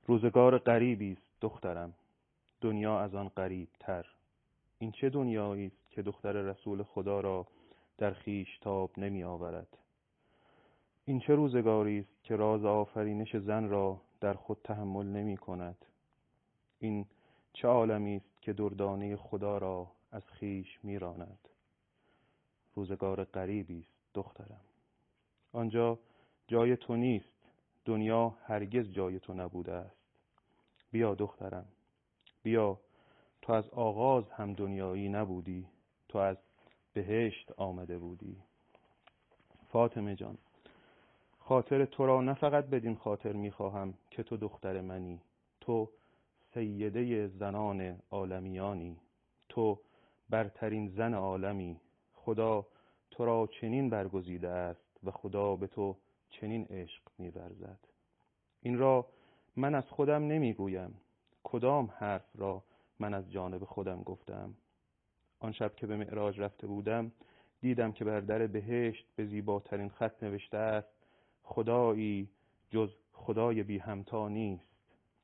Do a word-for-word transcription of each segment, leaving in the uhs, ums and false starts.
روزگار غریبی است دخترم، دنیا از آن غریب تر. این چه دنیایی است که دختر رسول خدا را در خویش تاب نمی آورد؟ این چه روزگاری است که راز آفرینش زن را در خود تحمل نمی کند؟ این چه عالمی است که دردانه خدا را از خویش می راند؟ روزگار غریبی است دخترم. آنجا جای تو نیست، دنیا هرگز جای تو نبوده است. بیا دخترم، بیا، تو از آغاز هم دنیایی نبودی، تو از بهشت آمده بودی. فاطمه جان، خاطر تو را نه فقط بدین خاطر میخواهم که تو دختر منی، تو سیده زنان عالمیانی، تو برترین زن عالمی. خدا تو را چنین برگزیده است و خدا به تو چنین عشق می‌ورزد. این را من از خودم نمیگویم. کدام حرف را من از جانب خودم گفتم؟ آن شب که به معراج رفته بودم دیدم که بر در بهشت به زیباترین خط نوشته است: خدایی جز خدای بی همتا نیست.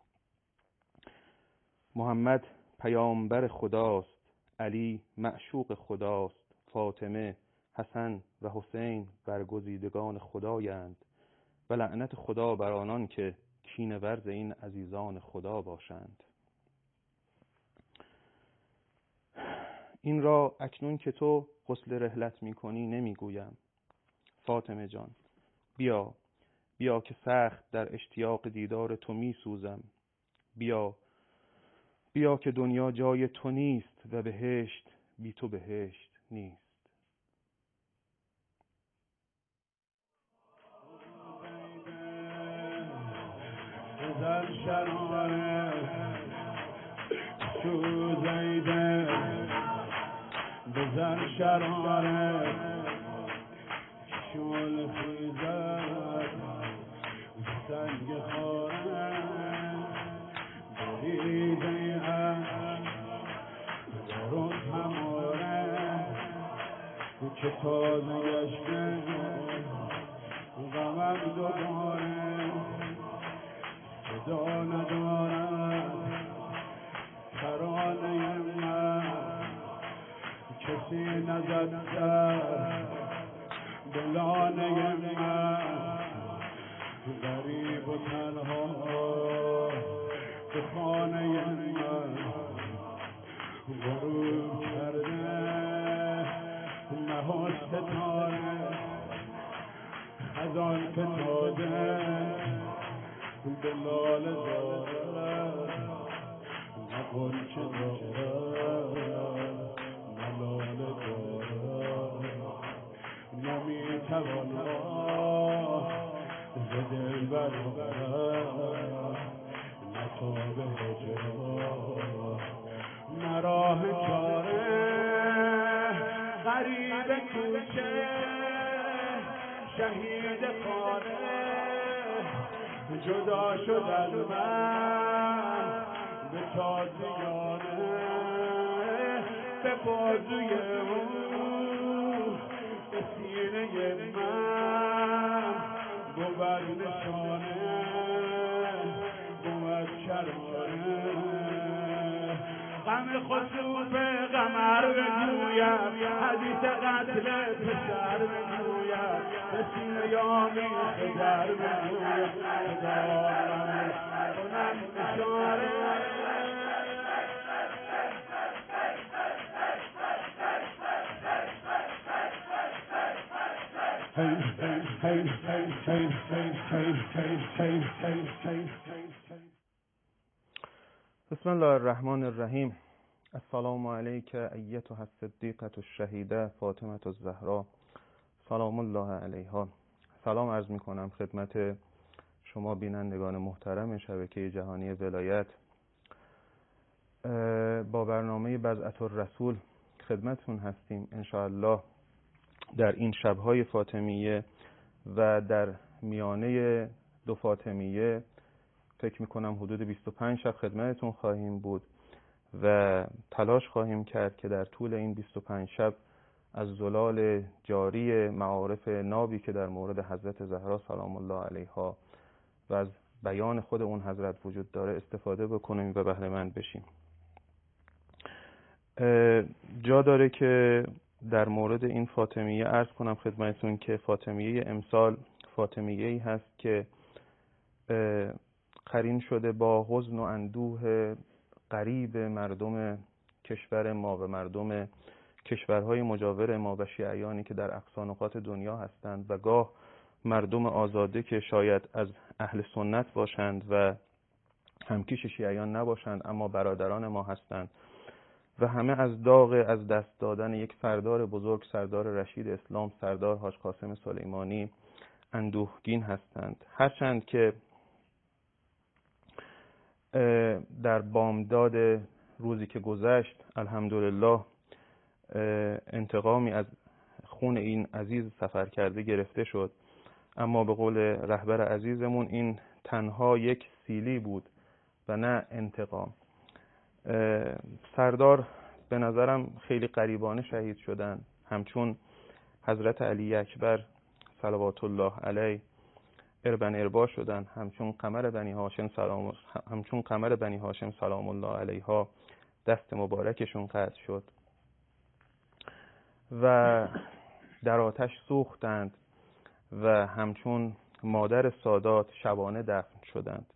محمد پیامبر خداست، علی معشوق خداست، فاطمه، حسن و حسین برگزیدگان خدایند و لعنت خدا بر آنان که کینه ورز این عزیزان خدا باشند. این را اکنون که تو غسل رحلت می کنی نمی گویم. فاطمه جان، بیا، بیا که سخت در اشتیاق دیدار تو می سوزم. بیا، بیا که دنیا جای تو نیست و بهشت بی تو بهشت نیست. در شراره سوزیده بزن شراره شول خیزد سنگ خاره بریده عشق درون هماره که تازه گشته غمم دوباره صدا ندارد ترانه من، کسی نزد در دلانه من. غریب و تنها به خانه من غروب کرده مه ستاره خزان فتاده به لاله دارد نه غنچه دارد نه لاله دارد. نمیتوان ز دل برآورد نه تاب هجران نه راه چاره. غریب کوچه شهید خانه جدا شد از من به تازیانه. به بازوی او به سینه من بود نشانه بود شراره. غم خسوف قمر بگویم حدیث قتل پسر بگویم به سینه یامی خجر بگویم دارم کنم اشاره. بسم الله الرحمن الرحیم. السلام علیک ایتها الصدیقة الشهیده فاطمه الزهرا سلام الله علیها. سلام عرض می کنم خدمت شما بینندگان محترم شبکه جهانی ولایت. با برنامه بضعة الرسول خدمتون هستیم ان شاء الله. در این شبهای فاطمیه و در میانه دو فاطمیه فکر میکنم حدود بیست و پنج شب خدمتتون خواهیم بود و تلاش خواهیم کرد که در طول این بیست و پنج شب از زلال جاری معارف نابی که در مورد حضرت زهرا سلام الله علیها و از بیان خود اون حضرت وجود داره استفاده بکنیم و بهره مند بشیم. جا داره که در مورد این فاطمیه عرض کنم خدمتتون که فاطمیه امسال فاطمیه‌ای هست که قرین شده با حزن و اندوه غریب مردم کشور ما و مردم کشورهای مجاور ما و شیعیانی که در اقصا نقاط دنیا هستند و گاه مردم آزاده که شاید از اهل سنت باشند و همکیش شیعیان نباشند اما برادران ما هستند و همه از داغ از دست دادن یک سردار بزرگ، سردار رشید اسلام، سردار حاج قاسم سلیمانی اندوهگین هستند. هرچند که در بامداد روزی که گذشت الحمدلله انتقامی از خون این عزیز سفر کرده گرفته شد، اما به قول رهبر عزیزمون این تنها یک سیلی بود و نه انتقام. سردار به نظرم خیلی غریبانه شهید شدن، همچون حضرت علی اکبر صلوات الله علیه اربن اربا شدن، همچون قمر بنی هاشم سلام همچون قمر بنی هاشم سلام الله علیها دست مبارکشون قطع شد و در آتش سوختند و همچون مادر سادات شبانه دفن شدند.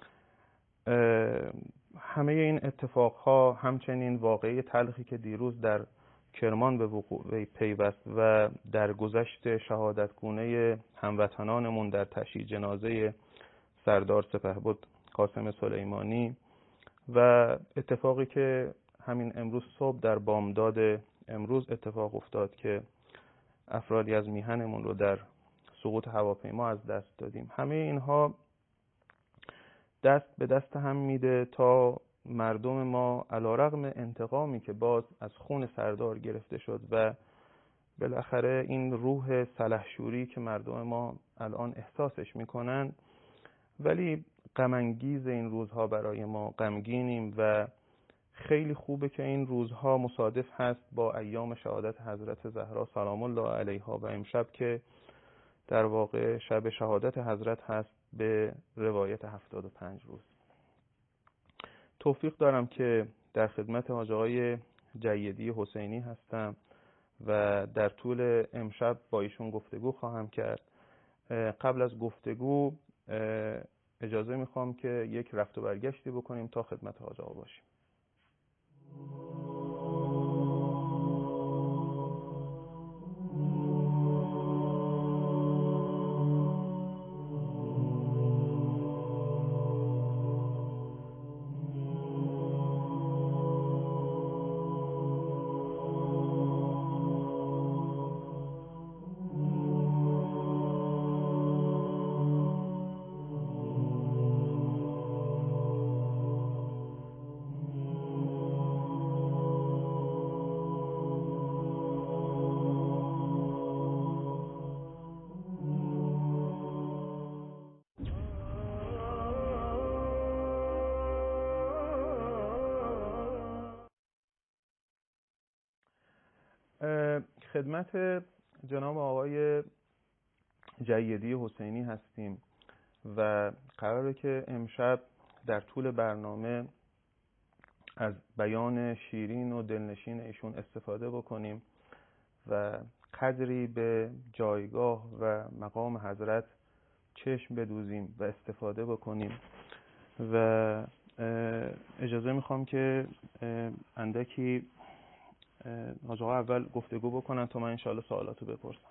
همه این اتفاقها همچنین واقعی تلخی که دیروز در کرمان به وقوع پیوست و در گذشت شهادتگونه هموطنانمون در تشییع جنازه سردار سپهبد قاسم سلیمانی و اتفاقی که همین امروز صبح در بامداد امروز اتفاق افتاد که افرادی از میهنمون رو در سقوط هواپیما از دست دادیم. همه اینها دست به دست هم میده تا مردم ما علیرغم انتقامی که باز از خون سردار گرفته شد و بالاخره این روح سلحشوری که مردم ما الان احساسش میکنن، ولی غم انگیز این روزها برای ما، غمگینیم و خیلی خوبه که این روزها مصادف هست با ایام شهادت حضرت زهرا سلام الله علیها و امشب که در واقع شب شهادت حضرت هست به روایت هفتاد و پنج روز. توفیق دارم که در خدمت حاج آقای جیدی حسینی هستم و در طول امشب با ایشون گفتگو خواهم کرد. قبل از گفتگو اجازه میخوام که یک رفت و برگشتی بکنیم تا خدمت حاج آقا باشیم. خدمت جناب آقای جیدی حسینی هستیم و قراره که امشب در طول برنامه از بیان شیرین و دلنشین ایشون استفاده بکنیم و قدری به جایگاه و مقام حضرت چشم بدوزیم و استفاده بکنیم و اجازه میخوام که اندکی حاج آقا اول گفتگو بکنن تا من انشاءالله سوالاتو بپرسم.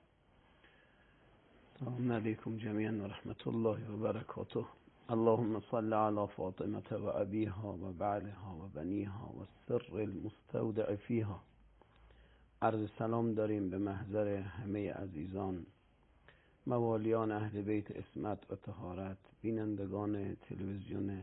السلام علیکم جمیعا و رحمت الله و برکاته. اللهم صل علی فاطمه و ابیها و بعلها و بنیها و سر المستودع فیها. عرض سلام داریم به محضر همه عزیزان، موالیان اهل بیت عصمت و طهارت، بینندگان تلویزیون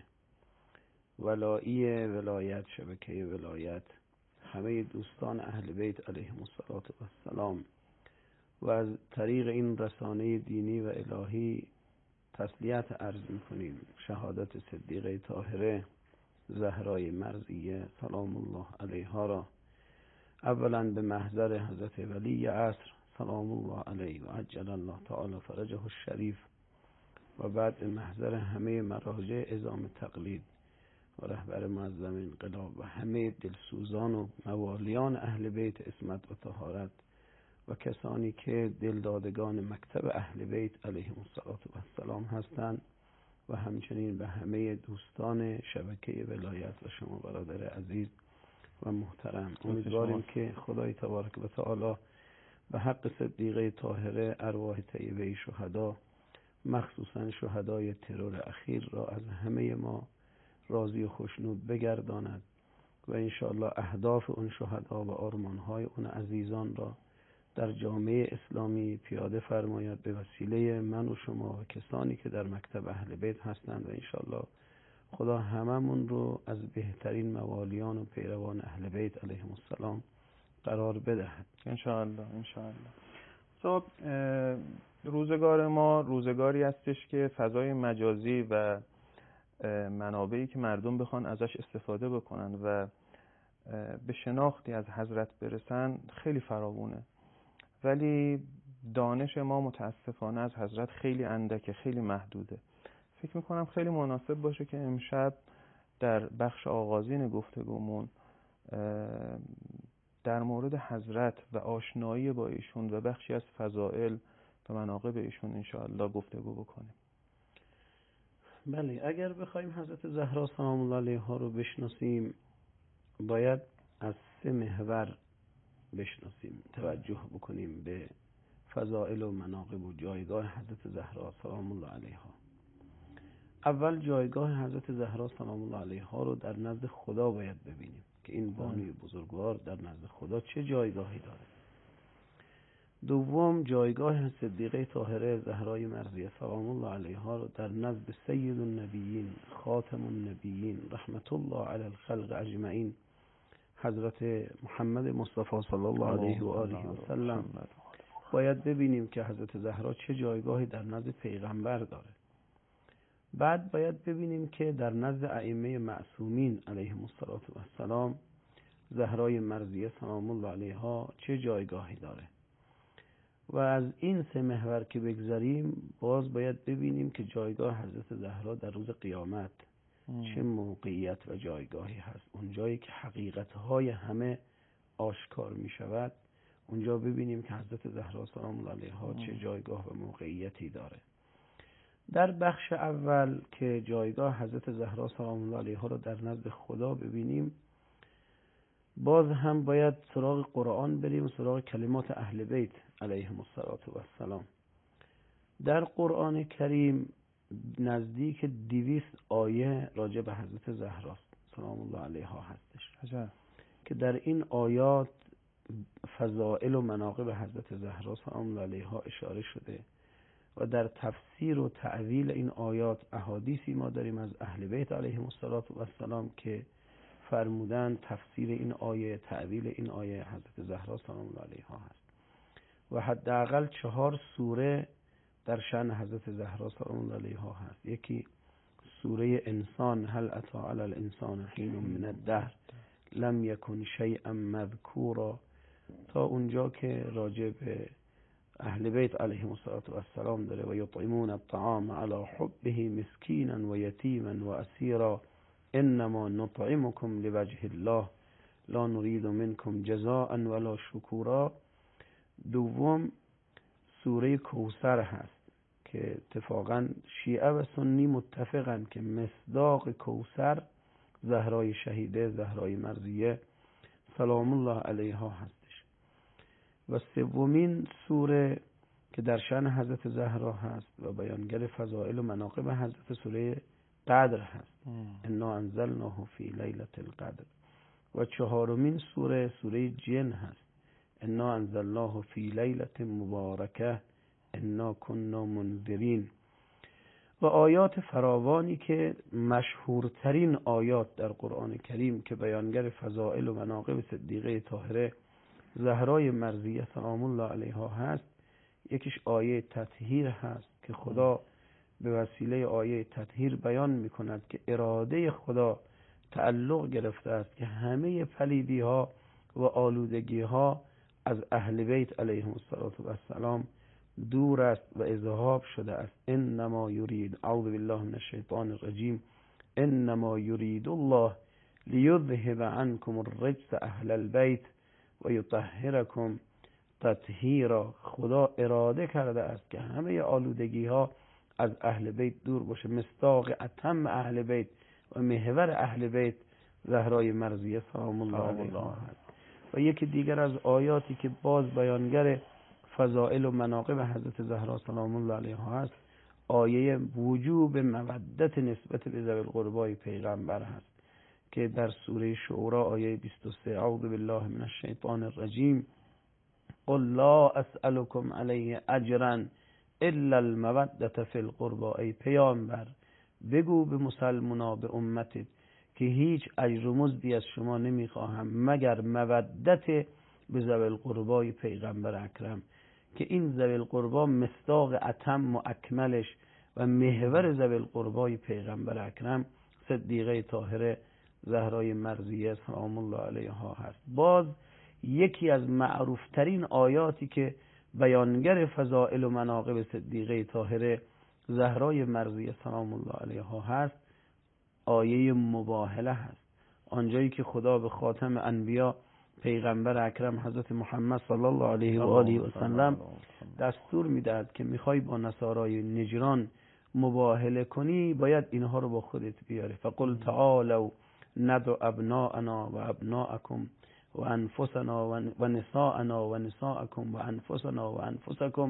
ولایی ولایت، شبکه ولایت، همه دوستان اهل بیت علیهم السلام و از طریق این رسانه دینی و الهی تسلیت عرض میکنیم شهادت صدیقه طاهره زهرای مرضیه سلام الله علیها را اولا به محضر حضرت ولی عصر سلام الله علیه و عجل الله تعالی فرجه الشریف و بعد به محضر همه مراجع اعزام تقلید و رهبر معظم انقلاب و همه دلسوزان و موالیان اهل بیت عصمت و طهارت و کسانی که دلدادگان مکتب اهل بیت علیهم السلام هستند و همچنین به همه دوستان شبکه ولایت و شما برادر عزیز و محترم. امیدواریم که خدای تبارک و تعالی به حق صدیقه طاهره ارواح طیبه شهدا، مخصوصا شهدای ترور اخیر را از همه ما راضی و خوشنود بگرداند و انشاءالله اهداف اون شهدا و آرمانهای اون عزیزان را در جامعه اسلامی پیاده فرماید به وسیله من و شما و کسانی که در مکتب اهل بیت هستند و انشاءالله خدا هممون رو از بهترین موالیان و پیروان اهل بیت علیهم السلام قرار بدهد انشاءالله. انشاءالله. خب روزگار ما روزگاری هستش که فضای مجازی و منابعی که مردم بخوان ازش استفاده بکنن و به شناختی از حضرت برسن خیلی فراوونه، ولی دانش ما متاسفانه از حضرت خیلی اندکه، خیلی محدوده. فکر میکنم خیلی مناسب باشه که امشب در بخش آغازین گفتگومون در مورد حضرت و آشنایی با ایشون و بخشی از فضائل و مناقب ایشون انشاءالله گفتگو بکنیم. بله، اگر بخوایم حضرت زهرا سلام الله علیها رو بشناسیم باید از سه محور بشناسیم، توجه بکنیم به فضائل و مناقب و جایگاه حضرت زهرا سلام الله علیها. اول جایگاه حضرت زهرا سلام الله علیها رو در نزد خدا باید ببینیم که این بانوی بزرگوار در نزد خدا چه جایگاهی داره. دوم جایگاه صدیقه طاهره زهرای مرضیه سلام الله علیها رو در نزد سید النبیین خاتم النبیین رحمت الله علی الخلق اجمعین حضرت محمد مصطفی صلی الله علیه و آله و سلم باید ببینیم که حضرت زهرا چه جایگاهی در نزد پیغمبر داره. بعد باید ببینیم که در نزد ائمه معصومین علیهم السلام زهرای مرضیه سلام الله علیها چه جایگاهی داره. و از این سه محور که بگذاریم باز باید ببینیم که جایگاه حضرت زهرا در روز قیامت ام. چه موقعیت و جایگاهی هست. اون جایی که حقیقتهای همه آشکار می شود، اونجا ببینیم که حضرت زهرا سلام الله علیها چه جایگاه و موقعیتی داره. در بخش اول که جایگاه حضرت زهرا سلام الله علیها رو در نزد خدا ببینیم، باز هم باید سراغ قرآن بریم و سراغ کلمات اهل بیت علیهم السلام. در قرآن کریم نزدیک دویست آیه راجع به حضرت زهرا سلام الله علیها هستش عجب. که در این آیات فضائل و مناقب حضرت زهرا سلام الله علیها اشاره شده و در تفسیر و تعویل این آیات احادیثی ما داریم از اهل بیت علیهم السلام که فرمودن تفسیر این آیه، تعویل این آیه حضرت زهرا سلام الله علیها هست و حداقل چهار سوره در شأن حضرت زهرا سلام الله علیها هست. یکی سوره انسان، هل اتی علی الانسان حین من الدهر لم یکن شیئا مذکورا، تا اونجا که راجع به اهل بیت علیهم السلام داره و یطعمون الطعام علی حبه مسکینا و یتیما و اسیرا انما نطعمكم لوجه الله لا نريد منكم جزاء ولا شکورا. دوم سوره کوثر هست که اتفاقا شیعه و سنی متفقن که مصداق کوثر زهرای شهیده زهرای مرضیه سلام الله علیها هستش. و سومین سوره که در شأن حضرت زهرا هست و بیانگر فضائل و مناقب حضرت سوره قدر هست، انا انزلناه فی لیلة القدر. و چهارمین سوره سوره جن هست، انا انزلناه فی لیلة مبارکه انا كنا منذرین. و آیات فراوانی که مشهورترین آیات در قرآن کریم که بیانگر فضائل و مناقب صدیقه طاهره زهرای مرضیه سلام الله علیها هست، یکیش آیه تطهیر هست که خدا به وسیله آیه تطهیر بیان می کند که اراده خدا تعلق گرفته است که همه پلیدی ها و آلودگی ها از اهل بیت علیهم السلام دور است و اذهاب شده است. انما یرید، اعوذ بالله من الشیطان الرجیم، انما یرید الله لیذهب عنکم الرجس اهل البیت و یطهرکم تطهیرا. خدا اراده کرده است که همه آلودگی ها از اهل بیت دور باشه. مصداق اتم اهل بیت و محور اهل بیت زهرای مرضیه سلام الله علیها هست. و یکی دیگر از آیاتی که باز بیانگر فضائل و مناقب حضرت زهرا سلام الله علیها هست، آیه وجوب مودت نسبت به ذوی القربای پیغمبر هست که در سوره شورا آیه بیست و سه، اعوذ بالله من الشیطان الرجیم، قل لا اسألكم علیه اجرا الا المودة فی القربا. ای پیامبر بگو به مسلمونا، به امتت، که هیچ اجر و مزدی از شما نمیخواهم مگر مودت به ذوی القربای پیغمبر اکرم، که این ذوی القربا مصداق اتم و اکملش و محور ذوی القربای پیغمبر اکرم صدیقه طاهره زهرای مرضیه سلام الله علیها هست. باز یکی از معروفترین آیاتی که بیانگر فضائل و مناقب صدیقه طاهره زهرای مرضیه سلام الله علیها هست، آیه مباهله هست. آنجایی که خدا به خاتم انبیا پیغمبر اکرم حضرت محمد صلی الله علیه و آله و سلم دستور میدهد که میخوای با نصارای نجران مباهله کنی، باید اینها رو با خودت بیاری. فقل تعالوا ندع ابناءنا و ابناءکم و انفسنا و نساءنا و نساءکم و انفسنا و انفسکم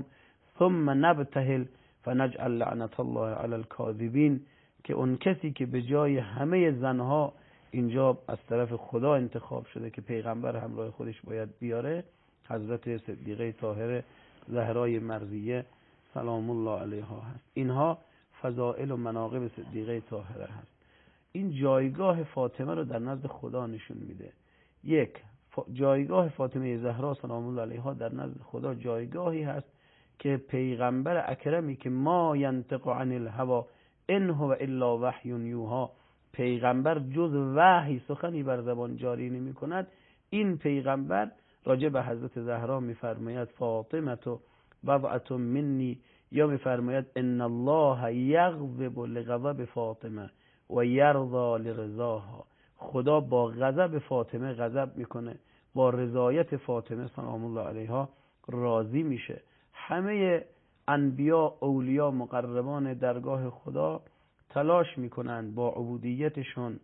ثم نبتهل فنجعل لعنت الله علی الکاذبین، که اون کسی که به جای همه زنها اینجا از طرف خدا انتخاب شده که پیغمبر همراه خودش باید بیاره، حضرت صدیقه طاهره زهرای مرضیه سلام الله علیها هست. اینها فضائل و مناقب صدیقه طاهره هست. این جایگاه فاطمه رو در نزد خدا نشون میده. یک، جایگاه فاطمه زهرا سلام الله علیها در نزد خدا جایگاهی هست که پیغمبر اکرمی که ما ینطق عن الهوی ان هو الا وحی یوحی، پیغمبر جز وحی سخنی بر زبان جاری نمی کند، این پیغمبر راجع به حضرت زهرا میفرماید فاطمه تو بضعة منی، یا میفرماید ان الله یغضب لغضب فاطمه و یرضا لرضاها. خدا با غضب فاطمه غضب میکنه، با رضایت فاطمه سلام الله علیها راضی میشه. همه انبیا، اولیا، مقربان درگاه خدا تلاش میکنند با عبودیتشون،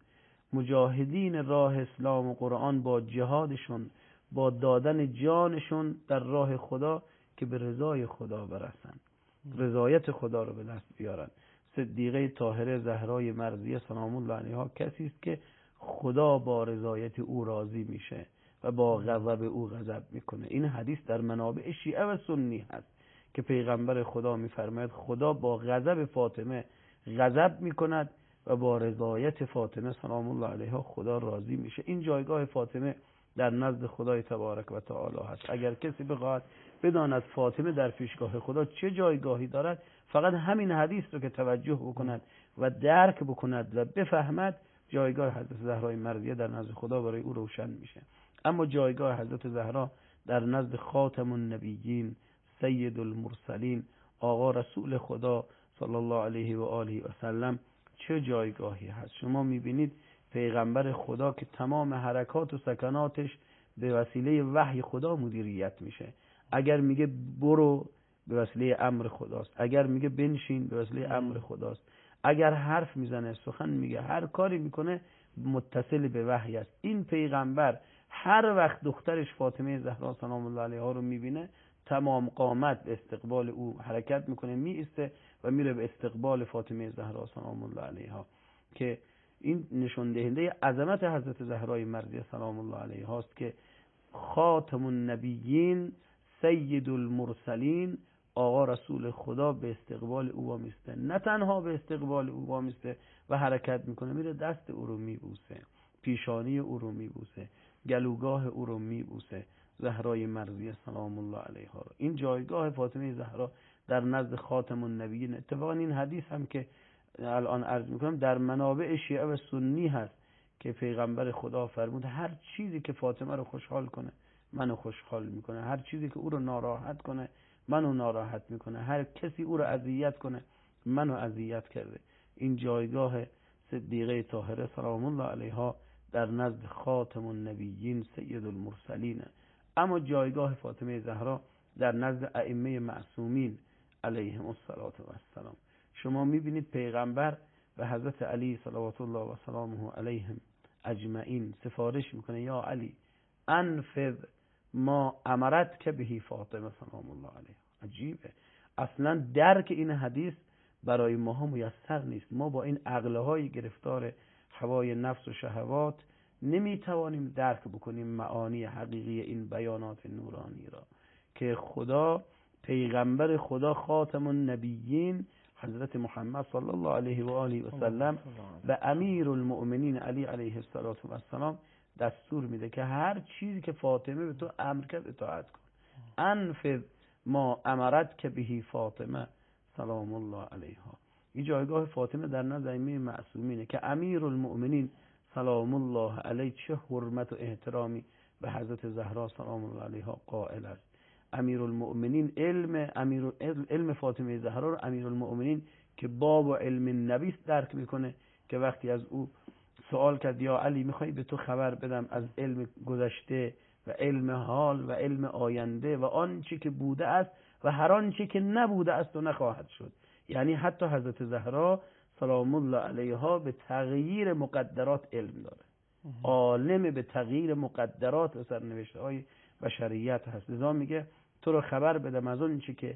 مجاهدین راه اسلام و قرآن، با جهادشون، با دادن جانشون در راه خدا که به رضای خدا برسن، رضایت خدا رو به دست بیارن. صدیقه طاهره زهرای مرضیه سلام الله علیها کسی است که خدا با رضایت او راضی میشه و با غضب او غضب میکنه. این حدیث در منابع شیعه و سنی هست که پیغمبر خدا میفرماید خدا با غضب فاطمه غضب میکند و با رضایت فاطمه سلام الله علیها خدا راضی میشه. این جایگاه فاطمه در نزد خدای تبارک و تعالی هست. اگر کسی بخواد بداند فاطمه در پیشگاه خدا چه جایگاهی دارد، فقط همین حدیث رو که توجه بکند و درک بکند و بفهمد، جایگاه حضرت زهرای مرضیه در نزد خدا برای او روشن میشه. اما جایگاه حضرت زهرا در نزد خاتم النبیین سید المرسلین آقا رسول خدا صلی الله علیه و آله و سلم چه جایگاهی هست. شما میبینید پیغمبر خدا که تمام حرکات و سکناتش به وسیله وحی خدا مدیریت میشه. اگر میگه برو به وسیله امر خداست، اگر میگه بنشین به وسیله امر خداست، اگر حرف میزنه، سخن میگه، هر کاری میکنه متصل به وحی است. این پیغمبر هر وقت دخترش فاطمه زهرا سلام الله علیها رو میبینه، تمام قامت به استقبال او حرکت میکنه، میسته و میره به استقبال فاطمه زهرا سلام الله علیها، که این نشون دهنده عظمت حضرت زهرای مرضیه سلام الله علیها است که خاتم النبیین سید المرسلین آقا رسول خدا به استقبال او وامیسته. نه تنها به استقبال او وامیسته و حرکت میکنه، میره دست او رو میبوسه، پیشانی او رو میبوسه، گلوگاه او رو میبوسه، زهرای مرضیه سلام الله علیها رو. این جایگاه فاطمه زهرا در نزد خاتم النبیین. اتفاقا این حدیث هم که الان عرض میکنم در منابع شیعه و سنی هست که پیغمبر خدا فرمود هر چیزی که فاطمه رو خوشحال کنه منو خوشحال میکنه، هر چیزی که او رو ناراحت کنه منو ناراحت میکنه، هر کسی او رو اذیت کنه منو اذیت کرده. این جایگاه صدیقه طاهره سلام الله علیها در نزد خاتم النبیین سید المرسلین. اما جایگاه فاطمه زهرا در نزد ائمه معصومین علیهم السلام. شما میبینید پیغمبر به حضرت علی صلوات الله و سلامه علیهم اجمعین سفارش میکنه یا علی انفذ ما امرت که بهی فاطمه سلام الله علیها. عجیبه، اصلا درک این حدیث برای ما میسر نیست. ما با این عقلهای گرفتار هوای نفس و شهوات نمیتوانیم درک بکنیم معانی حقیقی این بیانات نورانی را که خدا، پیغمبر خدا، خاتم النبیین حضرت محمد صلی الله علیه و آله و سلم به امیر المؤمنین علی علیه السلام دستور میده که هر چیزی که فاطمه به تو امر کرد اطاعت کن. انفذ ما امرت که بهی فاطمه سلام الله علیها. این جایگاه فاطمه در نزد ائمه معصومینه که امیر المؤمنین سلام الله علیه چه حرمت و احترامی به حضرت زهرا سلام الله علیها قائل است. امیر المؤمنین علم امیر علم فاطمه زهرا رو امیر المؤمنین که باب و علم نبی درک میکنه که وقتی از او سوال کرد یا علی میخوای به تو خبر بدم از علم گذشته و علم حال و علم آینده و آنچه که بوده است و هر آنچه که نبوده است و نخواهد شد، یعنی حتی حضرت زهرا سلام الله علیها به تغییر مقدرات علم داره، عالم به تغییر مقدرات و سرنوشته های بشریت هست. لذا میگه تو رو خبر بدم از آنچه که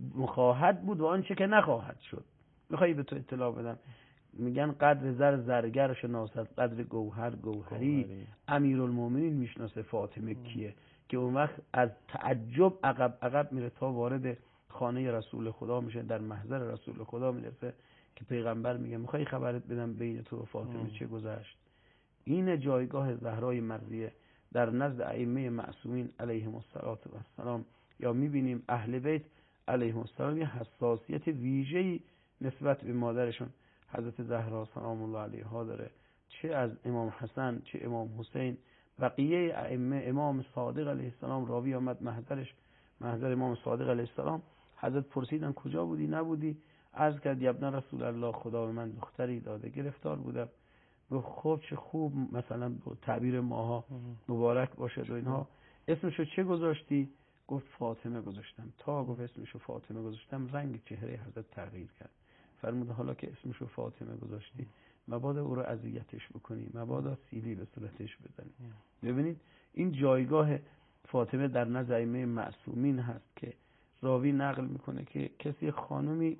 خواهد بود و آنچه که نخواهد شد. میخوای به تو اطلاع بدم؟ میگن قدر زر زرگر شناسد، قدر گوهر گوهری. امیرالمومنین میشناسه فاطمه کیه که اون وقت از تعجب عقب عقب میره تا وارد خانه رسول خدا میشه، در محضر رسول خدا میرسه که پیغمبر میگه میخوای خبرت بدم بین تو و فاطمه چه گذشت. این جایگاه زهرای مرضیه در نزد ائمه معصومین علیهم السلام. یا میبینیم اهل بیت علیهم السلام یه حساسیت ویژه‌ای نسبت به مادرشون حضرت زهرا سلام الله علیها داره، چه از امام حسن چه امام حسین. بقیه ائمه، امام صادق علیه السلام راوی آمد محضرش، محضر امام صادق علیه السلام، حضرت پرسیدن کجا بودی نبودی؟ عرض کرد ابن رسول الله خدا به من دختری داده، گرفتار بودم. گفت خب چه خوب، مثلا تعبیر ماها مبارک باشد و اینها. اسمشو چه گذاشتی؟ گفت فاطمه گذاشتم. تا گفت اسمشو فاطمه گذاشتم رنگ چهره حضرت تغییر کرد. فرمود حالا که اسمشو فاطمه گذاشتی مبادا او رو اذیتش بکنی، مبادا سیلی به صورتش بزنی. ببینید این جایگاه فاطمه در نزد ائمه معصومین هست که راوی نقل میکنه که کسی خانمی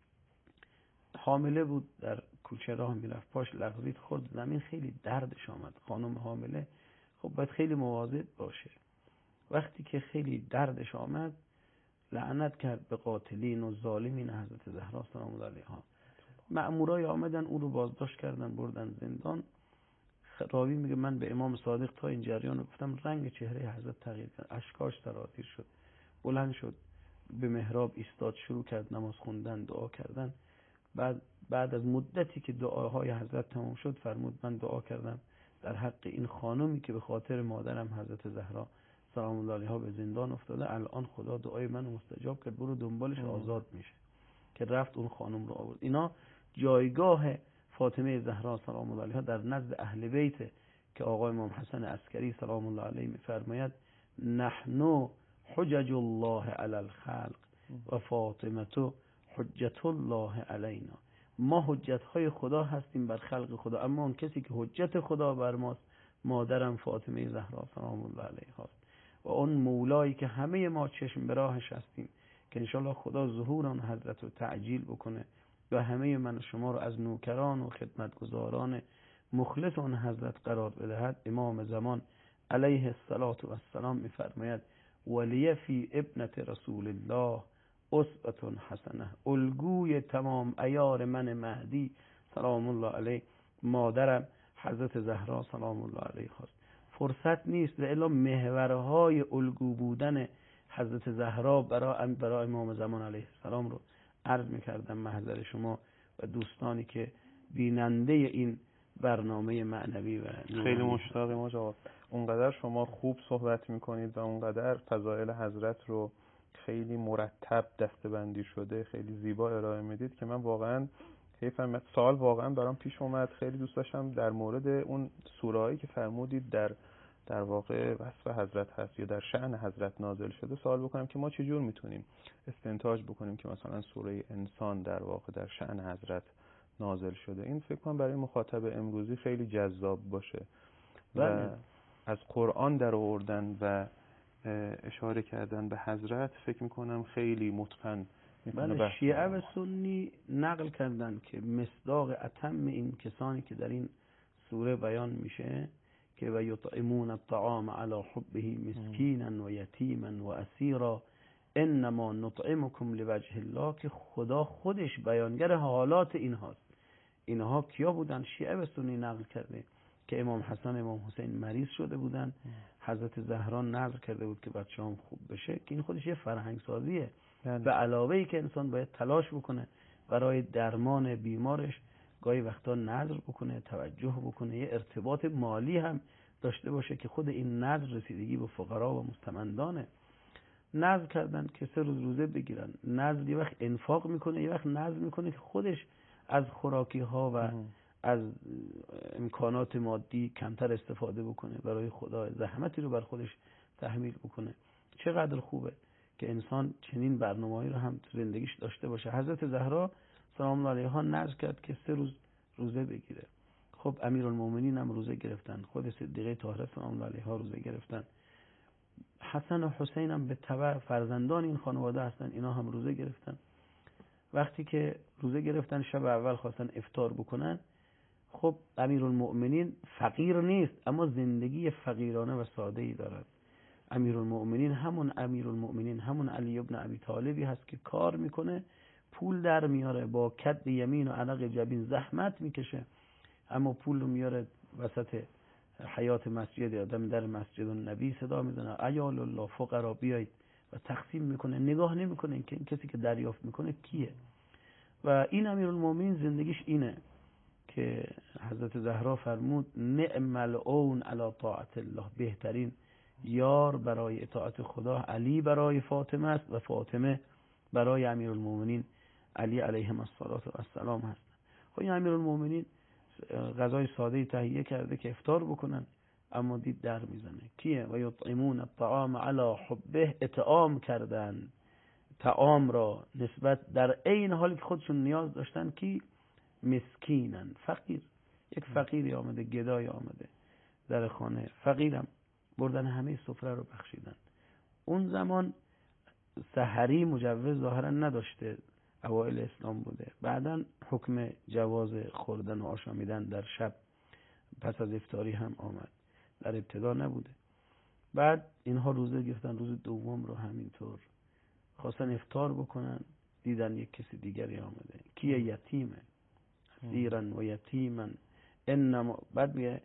حامله بود، در کوچه راه میرفت، پاش لغزید خورد زمین، خیلی دردش آمد. خانم حامله خب باید خیلی مواظب باشه. وقتی که خیلی دردش آمد لعنت کرد به قاتلین و ظالمین حضرت زهرا سلام الله علیها. مأمورای آمدن او رو بازداشت کردن بردن زندان. راوی میگه من به امام صادق تا این جریان گفتم رنگ چهره حضرت تغییر کرد، اشکاش سرازیر شد، بلند شد به محراب ایستاد، شروع کرد نماز خوندن، دعا کردن. بعد بعد از مدتی که دعاهای حضرت تمام شد فرمود من دعا کردم در حق این خانمی که به خاطر مادرم حضرت زهرا سلام الله علیها به زندان افتاده، الان خدا دعای منو مستجاب کرد، برو دنبالش آزاد میشه. که رفت اون خانم رو آورد. اینا جایگاه فاطمه زهرا سلام الله علیها در نزد اهل بیت که آقای امام حسن عسکری سلام الله علیه میفرماید نحنو حجج الله علی الخلق و فاطمه حجت الله علینا. ما حجت های خدا هستیم بر خلق خدا، اما اون کسی که حجت خدا بر ماست مادرم فاطمه زهرا سلام الله علیها است و اون مولایی که همه ما چشم به راهش هستیم که انشالله خدا ظهور آن حضرت رو تعجیل بکنه و همه من و شما رو از نوکران و خدمتگزاران مخلص آن حضرت قرار بدهد. امام زمان علیه السلام میفرماید ولی فی ابنت رسول الله اسوة حسنه، الگوی تمام عیار من مهدی سلام الله علیه مادرم حضرت زهرا سلام الله علیه است. فرصت نیست و الا محورهای الگو بودن حضرت زهرا برای برای امام زمان علیه السلام رو عرض می‌کردم محضر شما و دوستانی که بیننده این برنامه معنوی و خیلی مشتاقیم آقا. اونقدر شما خوب صحبت میکنید و اونقدر فضائل حضرت رو خیلی مرتب دسته‌بندی شده، خیلی زیبا ارائه میدید که من واقعا کیفم سوال واقعا برام پیش اومد. خیلی دوست داشتم در مورد اون سوره‌ای که فرمودید در در واقع وصف حضرت هست یا در شأن حضرت نازل شده سوال بکنم که ما چجور میتونیم استنتاج بکنیم که مثلا سوره انسان در واقع در شأن حضرت نازل شده. این فکر کنم برای مخاطب امروزی خیلی جذاب باشه و از قرآن در آوردن و اشاره کردن به حضرت فکر میکنم خیلی متقن میکنه. بله، شیعه و سنی نقل کردن که مصداق اتم این کسانی که در این سوره بیان میشه که و یطعمون الطعام علی حبه مسکینا و یتیما و اسیرا انما نطعمکم لوجه الله، که خدا خودش بیانگر حالات اینهاست. اینها کیا بودن؟ شیعه و سنی نقل کرده که امام حسن امام حسین مریض شده بودن، حضرت زهرا نذر کرده بود که بچه‌ام خوب بشه، که این خودش یه فرهنگ سازیه. به علاوه ای که انسان باید تلاش بکنه برای درمان بیمارش، گاهی وقتا نذر بکنه، توجه بکنه، یه ارتباط مالی هم داشته باشه که خود این نذر رسیدگی به فقرا و مستمندانه. نذر کردن که سه روز روزه بگیرن. نذر یه وقت انفاق میکنه، یه وقت نذر میکنه که خودش از خوراکی ها و از امکانات مادی کمتر استفاده بکنه، برای خدا زحمتی رو بر خودش تحمیل بکنه. چقدر خوبه که انسان چنین برنامه‌ای رو هم تو زندگیش داشته باشه. حضرت زهرا سلام الله علیها نذر کرد که سه روز روزه بگیره. خب امیرالمومنین هم روزه گرفتن، خود صدیقه طاهره سلام الله علیها روزه گرفتن، حسن و حسین هم به تبع فرزندان این خانواده هستن، اینا هم روزه گرفتن. وقتی که روزه گرفتن شب اول خواستن افطار بکنن، خب امیرالمومنین فقیر نیست اما زندگی فقیرانه و ساده‌ای دارد. امیرالمومنین همون امیرالمومنین همون علی ابن ابی طالبی هست که کار میکنه، پول در میاره، با کد یمین و عرق جبین زحمت میکشه، اما پول رو میاره وسط حیات مسجد، آدم در مسجد النبی صدا میزنه ایال الله فقرا بیایید و تقسیم میکنه، نگاه نمیکنه که این کسی که دریافت میکنه کیه. و این امیرالمومنین زندگیش اینه که حضرت زهرا فرمود نعم العون علی طاعت الله، بهترین یار برای اطاعت خدا علی برای فاطمه است و فاطمه برای امیرالمومنین علی علیهم السلام هست. خب این امیرالمومنین غذای ساده تهیه کرده که افطار بکنن، اما دید در میزنه. کیه؟ و یطعمون الطعام علی حبه، اطعام کردن طعام را نسبت در عین حالی که خودشون نیاز داشتن. کی؟ مسکینن، فقیر. یک فقیری آمده، گدای آمده در خانه، فقیرم، بردن همه سفره رو بخشیدن. اون زمان سحری مجوز ظاهرا نداشته، اوایل اسلام بوده، بعدن حکم جواز خوردن و آشامیدن در شب پس از افطاری هم آمد، در ابتدا نبوده. بعد اینها روزه گرفتن، روز دوم رو همینطور خواستن افطار بکنن، دیدن یک کسی دیگری آمده. کیه؟ یتیمه، اسیرن و یتیمن انما، بعد میگه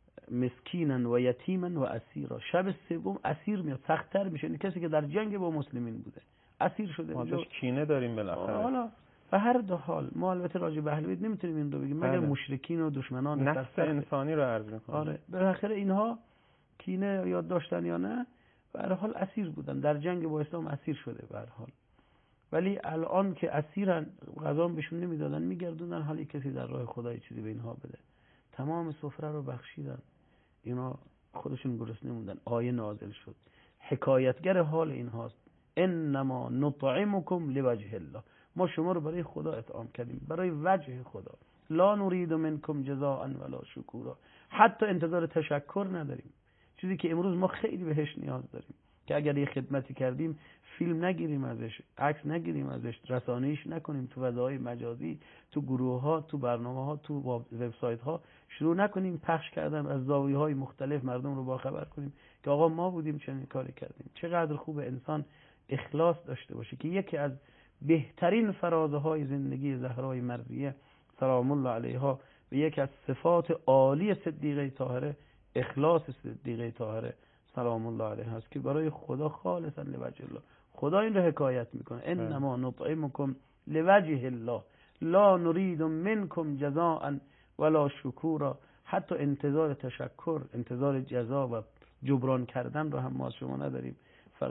مسکینن و یتیمن و اسیرا. شب سوم اسیر میاد، سخت‌تر میشه. این کسی که در جنگ با مسلمین بوده اسیر شده. ما توش کینه داریم بالاخره. حالا به هر دو حال ما البته راجع به اهل بیت نمیتونیم این رو بگیم مگر مشرکین و دشمنان نفس انسانی رو عرض می‌کنم. آره بالاخره اینها کینه یاد داشتن یا نه، به هر حال اسیر بودن، در جنگ با اسلام اسیر شده به هر حال. ولی الان که اسیرن، غذا بهشون نمیدادن، میگردوندن حالی کسی در راه خدا چیزی به اینها بده. تمام سفره رو بخشیدن، اینا خودشون گرسنه موندن. آیه نازل شد حکایتگر حال اینهاست، انما نطعمکم لوجه الله، ما شما رو برای خدا اطعام کردیم، برای وجه خدا. لا نريد منکم جزاء ولا شکورا، حتی انتظار تشکر نداریم. چیزی که امروز ما خیلی بهش نیاز داریم که اگر یه خدمتی کردیم فیلم نگیریم ازش، عکس نگیریم ازش، رسانه‌ایش نکنیم تو فضای مجازی، تو گروه ها، تو برنامه ها، تو وبسایت ها شروع نکنیم پخش کردن از زاویه های مختلف، مردم رو باخبر کنیم که آقا ما بودیم چنین کاری کردیم. چقدر خوبه انسان اخلاص داشته باشه، که یکی از بهترین فرازه های زندگی زهرای مرضیه سلام الله علیها و یکی از صفات عالی صدیقه طاهره اخلاص صدیقه طاهره سلام الله علیها است که برای خدا خالصا لوجه الله. خدا این رو حکایت میکنه انما نطعمکم لوجه الله لا نريد منکم جزاء ولا شکورا، حتی انتظار تشکر، انتظار جزا و جبران کردن رو هم ما از شما نداریم، فقط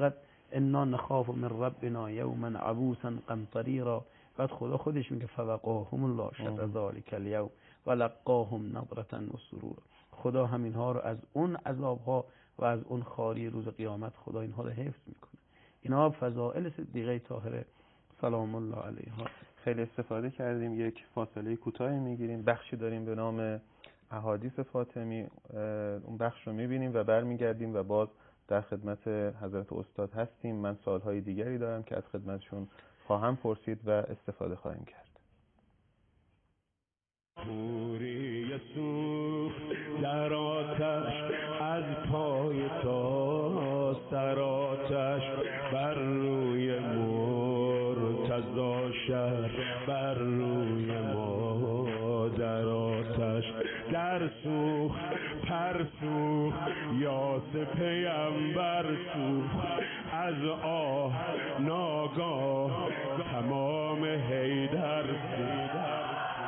انا نخاف من ربنا یوما عبوسا قمطریرا. بعد خدا خودش میگه فوقاهم الله شر ذلک الیوم ولقاهم نضرة و سرورا. خدا همینها رو از اون عذابها و از اون خاری روز قیامت خدا اینها رو حفظ میکنه. اینها فضائل صدیقه طاهره سلام الله علیها. خیلی استفاده کردیم. یک فاصله کوتاهی میگیریم، بخشی داریم به نام احادیث فاطمی، اون بخش رو میبینیم و برمیگردیم و باز در خدمت حضرت استاد هستیم. من سوالهای دیگری دارم که از خدمتشون خواهم پرسید و استفاده خواهیم کرد. پوری سوخت در آتش از پای تا سر آتش، بر روی مرتضی شهر بر روی ما در آتش، در سوخت پر سوخت یاس پیمبر سوخت، از آه ناگاه تمام حیدر سوخت.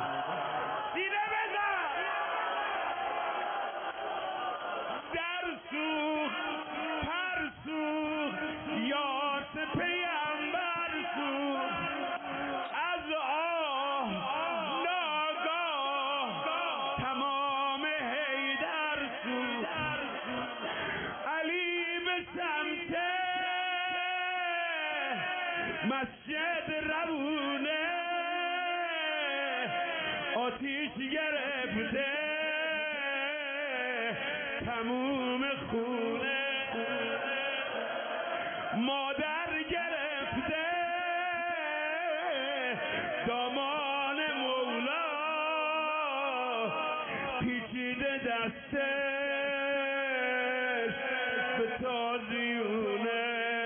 مسجد روونه آتیش گرفته تموم خونه، مادر گرفته دامان مولا، پیچیده دستش به تازیونه.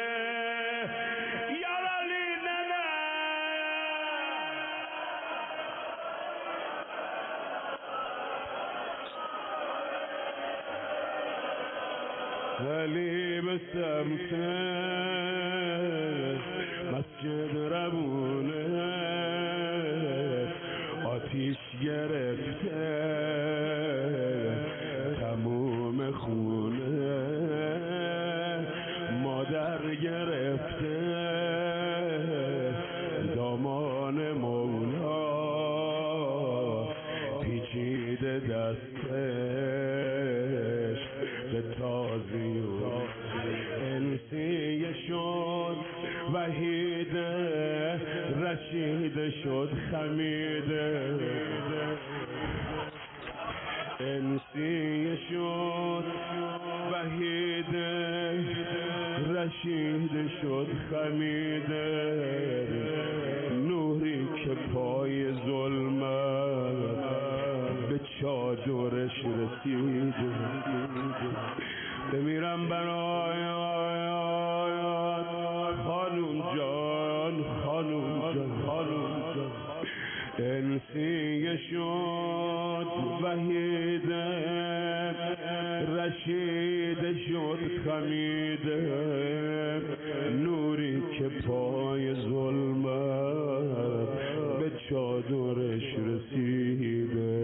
ولی به سمت مسجد روونه آتیش گرفته تموم خونه، مادر گرفته دامان مولا، پیچیده دستش به تازی انسیه شد وحیده، رشیده شد خمیده، انسیه شد وحیده، رشیده شد خمیده، نوری که پای ظلمت به چادرش رسیده. بمیرم برای خانون جان خانون جان خانون جان، انسیه شد وحیده، رشیده شد خمیده، نوری که پای ظلمت به چادرش رسیده.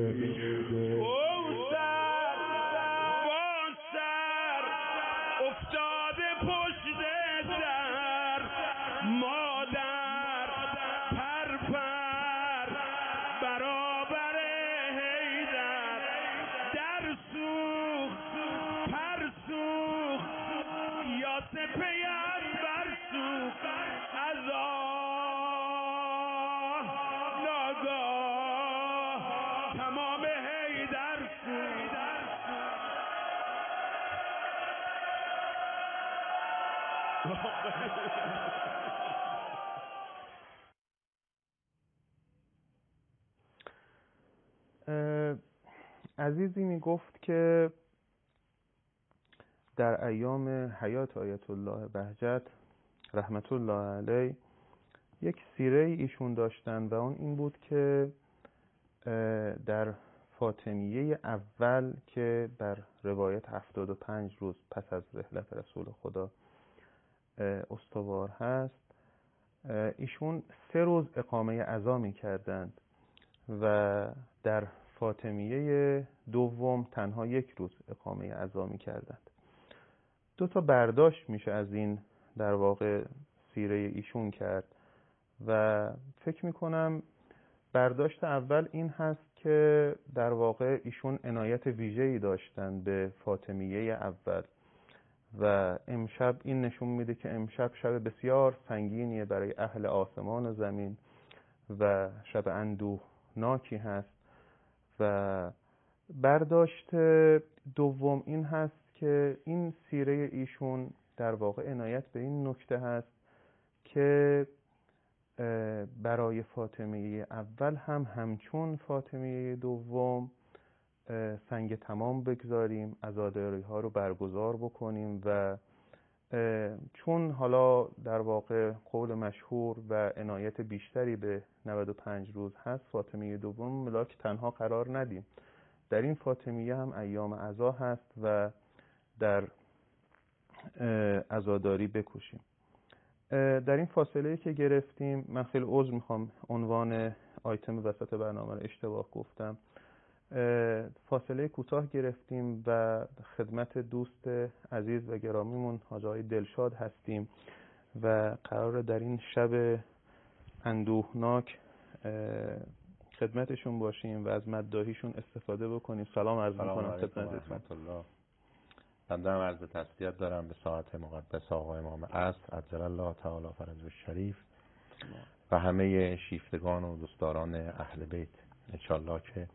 عزیزی می گفت که در ایام حیات آیت الله بهجت رحمت الله علیه یک سیره ایشون داشتن و اون این بود که در فاطمیه اول که بر روایت هفتاد و پنج روز پس از رحلت رسول خدا استوار هست، ایشون سه روز اقامه عزا می کردند و در فاطمیه دوم تنها یک روز اقامه عزا می کردند. دو تا برداشت میشه از این در واقع سیره ایشون کرد و فکر میکنم برداشت اول این هست که در واقع ایشون عنایت ویژه‌ای داشتن به فاطمیه اول و امشب این نشون میده که امشب شب بسیار سنگینیه برای اهل آسمان و زمین و شب اندوهناکی هست. و برداشت دوم این هست که این سیره ایشون در واقع عنایت به این نکته هست که برای فاطمیه اول هم همچون فاطمیه دوم سنگ تمام بگذاریم، عزاداری ها رو برگزار بکنیم و چون حالا در واقع قول مشهور و عنایت بیشتری به نود و پنج روز هست، فاطمیه دوم ملاک تنها قرار ندیم. در این فاطمیه هم ایام عزا هست و در عزاداری بکوشیم. در این فاصله که گرفتیم، من خیلی عذر میخوام عنوان آیتم وسط برنامه رو اشتباه گفتم. فاصله کوتاه گرفتیم و خدمت دوست عزیز و گرامیمون حاج آقای دلشاد هستیم و قراره در این شب اندوهناک خدمتشون باشیم و از مداحیشون استفاده بکنیم. سلام عرض میکنم خدمتتون. بنده هم عرض تسلیت دارم به ساعت مقدس آقا امام عصر عجل الله تعالی فرجه الشریف و همه شیفتگان و دوستداران اهل بیت. انشالله که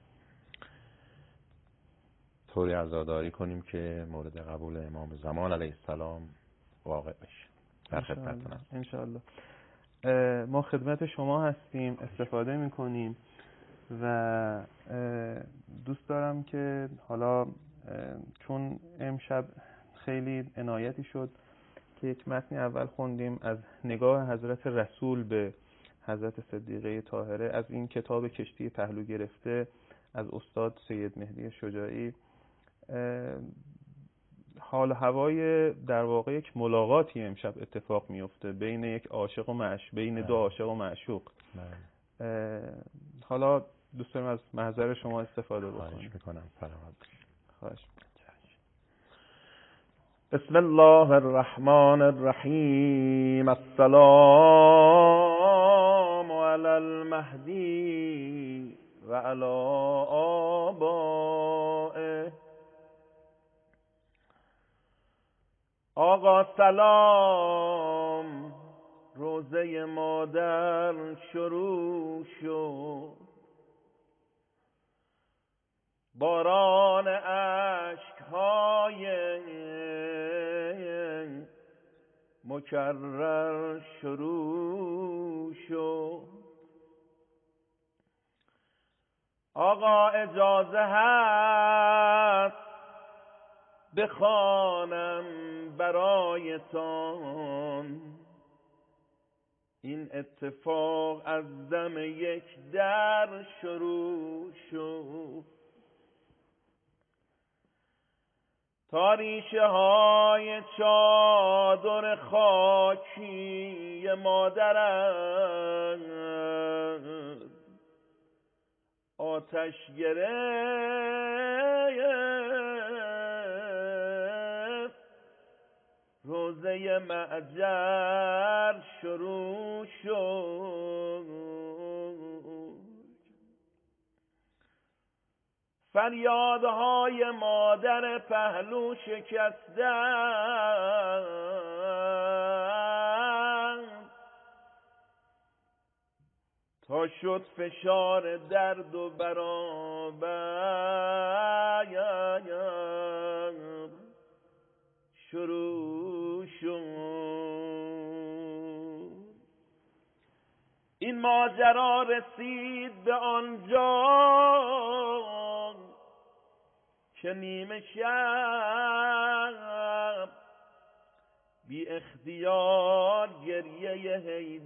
طوری عزاداری کنیم که مورد قبول امام زمان علیه السلام واقع بشه. در خدمتتون هستیم انشالله. ما خدمت شما هستیم، استفاده میکنیم و دوست دارم که حالا چون امشب خیلی عنایتی شد که یک متن اول خوندیم از نگاه حضرت رسول به حضرت صدیقه طاهره از این کتاب کشتی پهلو گرفته از استاد سید مهدی شجاعی. حال هوای در واقع یک ملاقاتی امشب اتفاق میفته بین یک عاشق و معشوق، بین دو عاشق و معشوق. حالا دوست دارم از محضر شما استفاده بکنم. خواهش میکنم. سلامت خواهش. بسم الله الرحمن الرحیم. السلام علی المهدی و علی آبائه. آقا سلام، روزه مادر شروع شد، باران اشک‌های مکرر شروع شد. آقا اجازه هست بخوانم برایتان، این اتفاق از دم یک در شروع شد. تاریشه های چادر خاکی مادرم آتش گرفت، روزه معجر شروع شد. فریادهای مادر پهلو شکستند تا شد فشار درد و برابر شروع شد. این ماجرا رسید به آنجا که نیمه شب بی اختیار گریه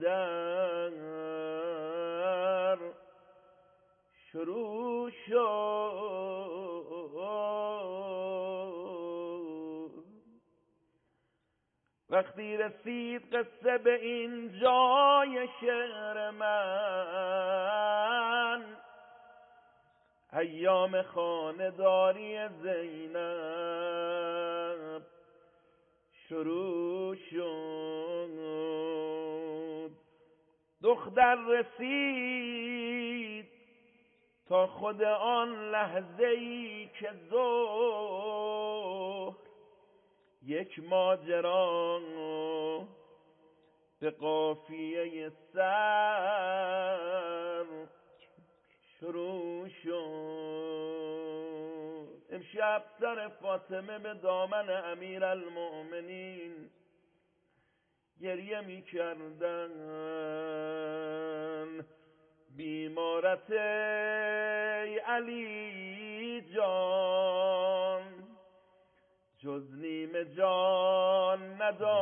حیدر شروع شد. وقتی رسید قصه به این جای شعر من، ایام خانه‌داری زینب شروع شد. دختر رسید تا خود آن لحظه‌ای که ظهر یک ماجرا به قافیه سر شروع شد. امشب سر فاطمه به دامن امیرالمؤمنین گریه می کردن. بیمارت ای علی جان، جز نیم جان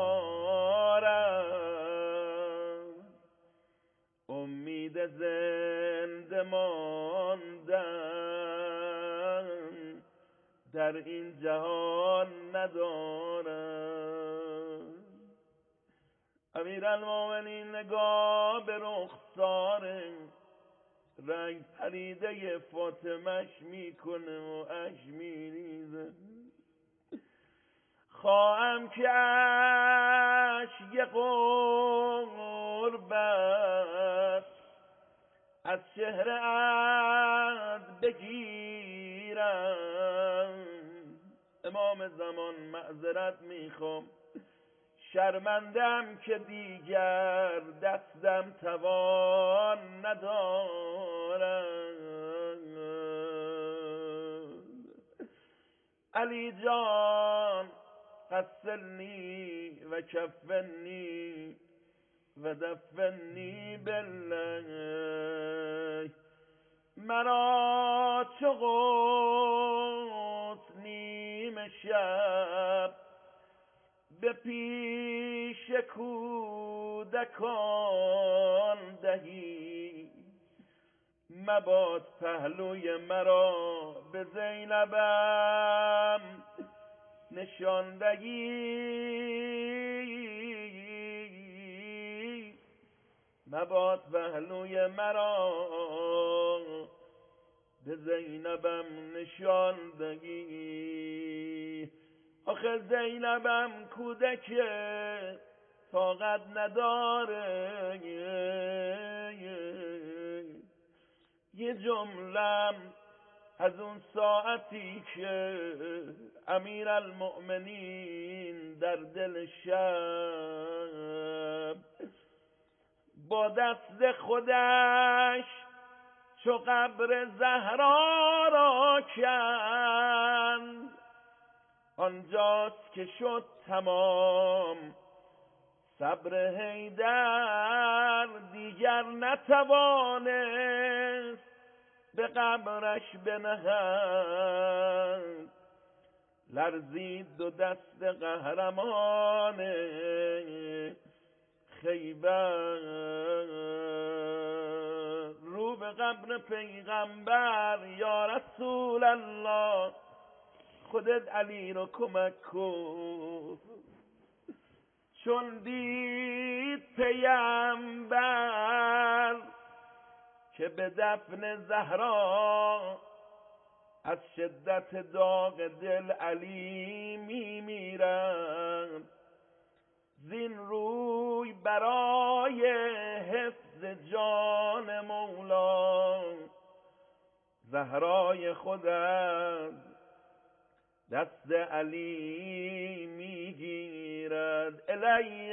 ندارم، امید زنده ماندن در این جهان ندارم. امیرالمومنین نگاه به رخسار رنگ پریده فاطمه‌اش میکنه و اش میریزه. خواهم که اشک قربت از چهره‌ات بگیرم. امام زمان معذرت میخوام، شرمندم که دیگر دستم توان ندارم. علی جان غسلنی و کفنی و دفنی بالله، مرا چو غسل نیم شب به پیش کودکان دهی. مباد پهلوی مرا به زینبم نشان دهی. مباد پهلوی مرا به زینبم نشان دهی. آخه زینبم کودک طاقت نداره، یه جملم از اون ساعتی که امیرالمؤمنین در دل شب با دست خودش چو قبر زهرا را کند، آنجاست که شد تمام صبر حیدر، دیگر نتوانست به قبرش بنهد. لرزید دو دست قهرمان خیبر، رو به قبر پیغمبر، یا رسول الله خودت علی رو کمک کن. چون دید پیامبر که به دفن زهرا از شدت داغ دل علی میمیرد، زین روی برای حفظ جان مولا زهرای خودت دست علی میگیرد. الی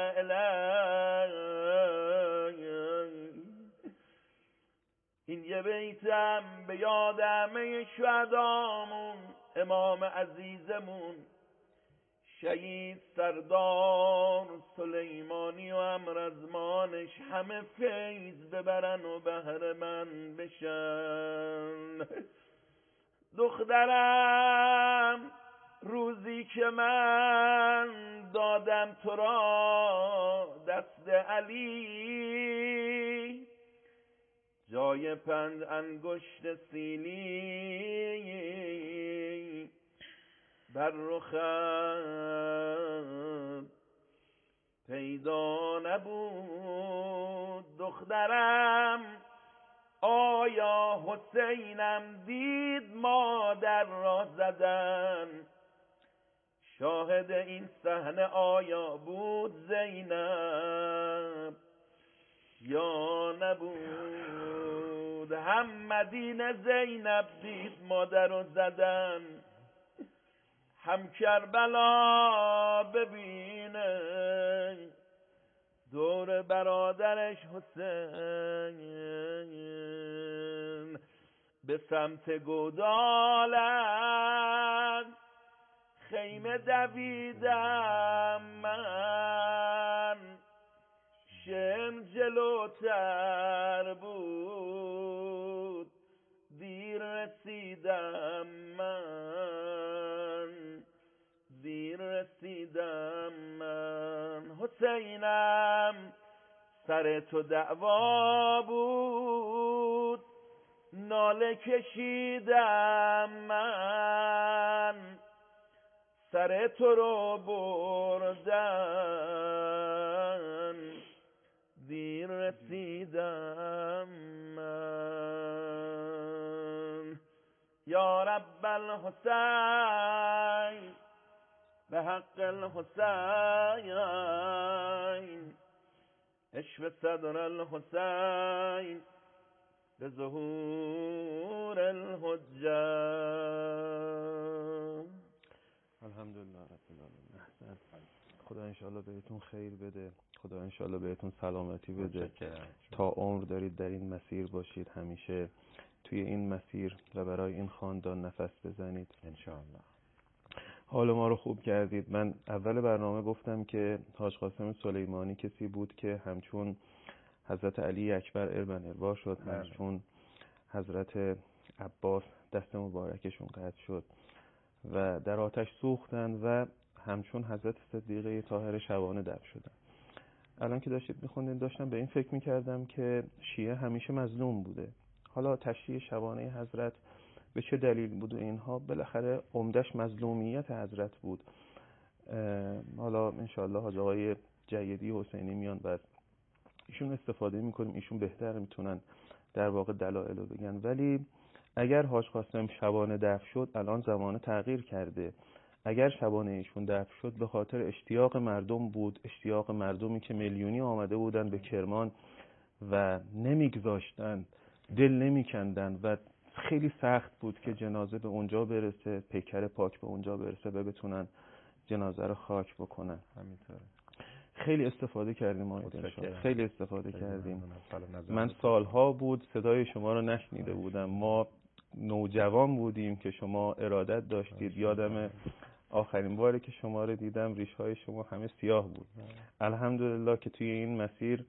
الی این یه بیتم به یاد همه شهدامون، امام عزیزمون شهید سردار سلیمانی و امرزمانش همه فیض ببرن و بهره من بشن. دخترم روزی که من دادم تو را دست علی، جای پنج انگشت سیلی بر رخت پیدا نبود. دخترم آیا حسینم دید مادر را زدن؟ شاهد این صحنه آیا بود زینب؟ یا نبود. هم مدینه زینب دید مادر رو زدن، هم کربلا ببینه دور برادرش حسین. به سمت گودالن خیمه دویدم من، شم جلوتر بود دیر رسیدم من، دیر رسیدم من. حسینم سر تو دعوا بود ناله کشیدم من، سر تو رو بردن دیر رسیدم من. یا رب الحسین به حق الحسین، اشف صدر الحسین به ظهور الحجه. الحمدلله رب العالمین. خدا انشالله بهتون خیر بده، خدا انشالله بهتون سلامتی بده، تا عمر دارید در این مسیر باشید، همیشه توی این مسیر و برای این خاندان نفس بزنید انشالله. حال ما رو خوب کردید. من اول برنامه گفتم که حاج قاسم سلیمانی کسی بود که همچون حضرت علی اکبر اربن اربا شد، همچون حضرت عباس دست مبارکشون قطع شد و در آتش سوختند و همچون حضرت صدیقه طاهره شبانه دفن شدن. الان که داشتید میخوندین داشتم به این فکر میکردم که شیعه همیشه مظلوم بوده. حالا تشییع شبانه حضرت به چه دلیل بود و اینها، بالاخره عمدش مظلومیت حضرت بود. حالا انشاءالله حاج آقای جیدی حسینی میان و ایشون استفاده میکنیم، ایشون بهتر میتونن در واقع دلایل رو بگن. ولی اگر حاج قاسم شبانه دفن شد الان زمانه تغییر کرده. اگر شبانه ایشون دفن شد به خاطر اشتیاق مردم بود، اشتیاق مردمی که میلیونی آمده بودن به کرمان و نمیگذاشتن، دل نمیکندن و خیلی سخت بود که جنازه به اونجا برسه، پیکر پاک به اونجا برسه و بتونن جنازه رو خاک بکنن. همینطوره. خیلی استفاده کردیم آقای دلشاد، خیلی استفاده خیلی کردیم. ممنونم. من سالها بود صدای شما رو نشنیده بودم. ما نوجوان بودیم که شما ارادت داشتید. یادم آخرین باری که شما رو دیدم ریش‌های شما همه سیاه بود. الحمدلله که توی این مسیر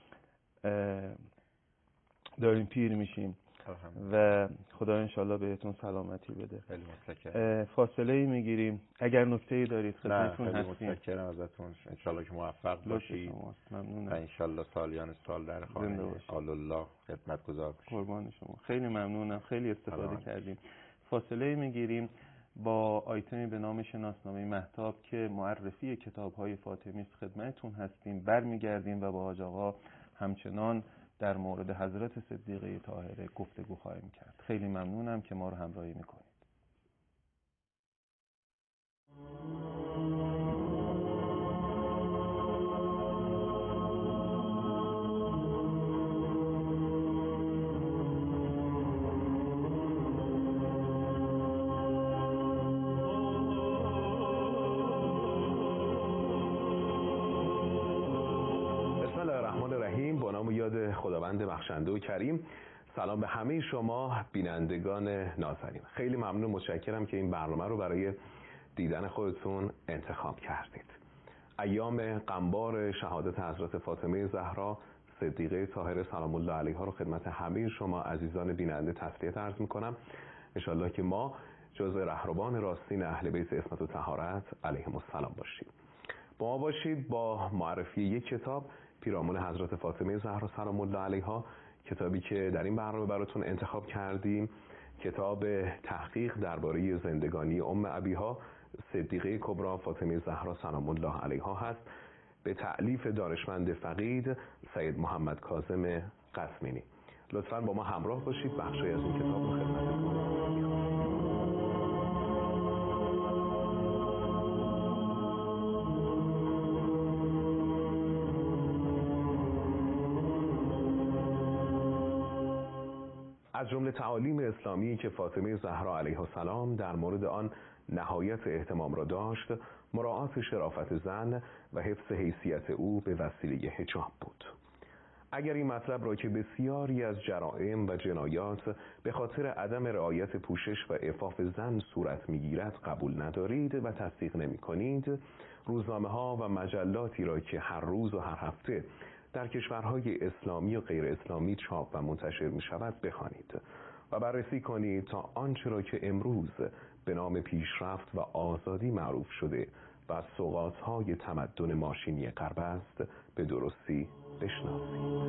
داریم پیر میشیم و خدا انشالله بهتون سلامتی بده. خیلی متشکرم. فاصله ای میگیریم، اگر نکته‌ای دارید خدمتتون هستیم. خیلی متشکرم ازتون. انشالله که موفق باشید. ممنونم. و انشالله سالیان سال در خانه آل الله خدمتگزار باشید. قربان شما. خیلی ممنونم. خیلی استفاده سلام. کردیم. فاصله ای میگیریم با آیتمی به نام شناسنامه مهتاب که معرفی کتاب‌های فاطمی است خدمتتون هستیم. برمیگردیم و با حاج آقا همچنان در مورد حضرت صدیقه طاهره گفتگو خواهیم کرد. خیلی ممنونم که ما رو همراهی میکنید. خداوند بخشنده و کریم. سلام به همه شما بینندگان نازنین. خیلی ممنون، متشکرم که این برنامه رو برای دیدن خودتون انتخاب کردید. ایام غمبار شهادت حضرت فاطمه زهرا صدیقه طاهره سلام الله علیها رو خدمت همه شما عزیزان بیننده تسلیت عرض میکنم. انشالله که ما جزء رهروان راستین اهل بیت عصمت و طهارت علیهم السلام باشید. با ما باشید با معرفی یک کتاب پیرامون حضرت فاطمه زهرا سلام الله علیها، کتابی که در این برنامه براتون انتخاب کردیم کتاب تحقیق درباره زندگانی ام ابیها صدیقه کبری فاطمه زهرا سلام الله علیها هست، به تألیف دانشمند فقید سید محمد کاظم قزوینی. لطفاً با ما همراه باشید، بخشی از این کتاب رو خدمتتون از جمله تعالیم اسلامی که فاطمه زهرا علیها السلام در مورد آن نهایت اهتمام را داشت، مراعات شرافت زن و حفظ حیثیت او به وسیله حجاب بود. اگر این مطلب را که بسیاری از جرائم و جنایات به خاطر عدم رعایت پوشش و عفاف زن صورت می‌گیرد قبول ندارید و تصدیق نمی‌کنید، روزنامه‌ها و مجلاتی را که هر روز و هر هفته در کشورهای اسلامی و غیر اسلامی چاپ و منتشر می‌شود بخوانید و بررسی کنید تا آنچه را که امروز به نام پیشرفت و آزادی معروف شده و از سوغات‌های تمدن ماشینی غرب است به درستی بشناسید.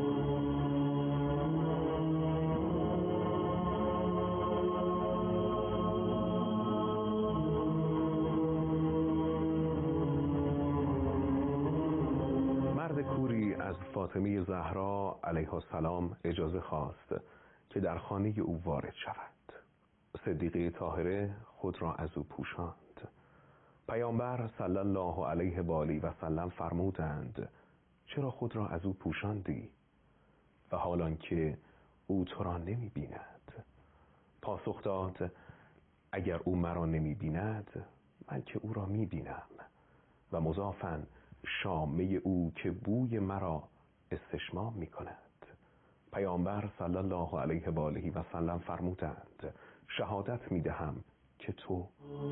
مرد کوری از فاطمه زهرا علیها السلام اجازه خواست که در خانه او وارد شود. صدیقه طاهره خود را از او پوشاند. پیامبر صلی الله علیه و آله و سلم فرمودند: چرا خود را از او پوشاندی و حالان که او تو را نمی بیند؟ پاسخ داد: اگر او مرا نمی بیند من که او را می بینم و مضافاً شامه او که بوی مرا استشمام می کند. پیامبر صلی الله علیه و آله و سلم فرمودند: شهادت می دهم که تو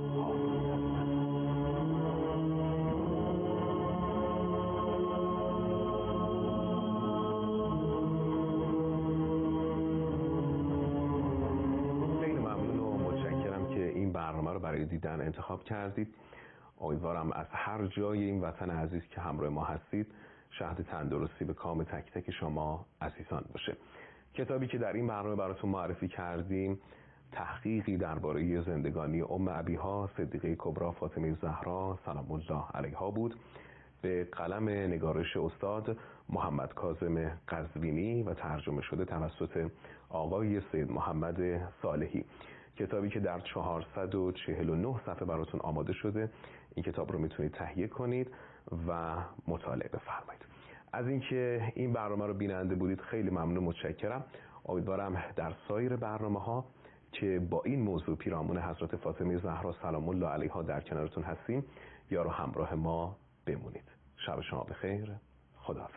خیلی ممنون و متشکرم که این برنامه رو برای دیدن انتخاب کردید. امیدوارم از هر جای این وطن عزیز که همراه ما هستید شهد تندرستی به کام تک تک شما عزیزان باشه. کتابی که در این برنامه براتون معرفی کردیم تحقیقی درباره زندگانی ام ابیها صدیقه کبری فاطمه زهرا سلام الله علیها بود، به قلم نگارش استاد محمد کاظم قزوینی و ترجمه شده توسط آقای سید محمد صالحی. کتابی که در چهارصد و چهل و نه صفحه براتون آماده شده. این کتاب رو میتونید تهیه کنید و مطالعه بفرمایید. از اینکه این برنامه رو بیننده بودید خیلی ممنون، متشکرم. امیدوارم در سایر برنامه‌ها که با این موضوع پیرامون حضرت فاطمه زهرا سلام الله علیها در کنارتون هستیم یارو همراه ما بمونید. شب شما بخیر. خداحافظ.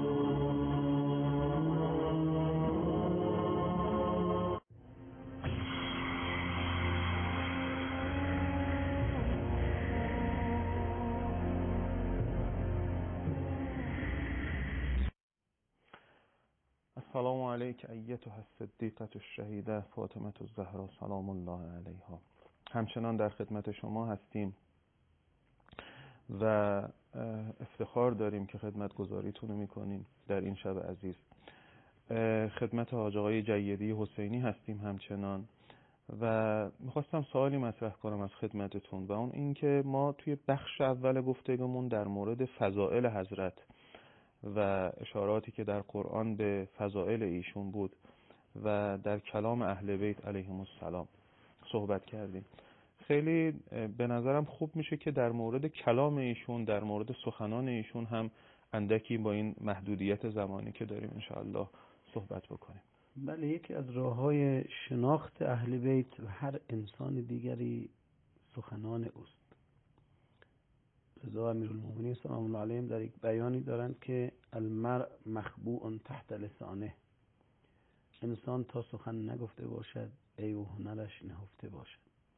السلام علیک ایتها الصدیقة الشهیده فاطمه الزهرا سلام الله علیها. همچنان در خدمت شما هستیم و افتخار داریم که خدمت گزاریتون رو میکنیم در این شب عزیز. خدمت حاج آقای جیدی حسینی هستیم همچنان و میخواستم سوالی مطرح کنم از خدمتتون و اون این که ما توی بخش اول گفتگومون در مورد فضائل حضرت و اشاراتی که در قرآن به فضائل ایشون بود و در کلام اهل بیت علیهم السلام صحبت کردیم. خیلی به نظرم خوب میشه که در مورد کلام ایشون، در مورد سخنان ایشون هم اندکی با این محدودیت زمانی که داریم انشاءالله صحبت بکنیم. بله، یکی از راه‌های شناخت اهل بیت و هر انسان دیگری سخنان اوست. رضا امیرالمومنین سلام الله علیهم در یک بیانی دارند که المرء مخبوء تحت لسانه، انسان تا سخن نگفته باشد عیب و هنرش نهفته باشد.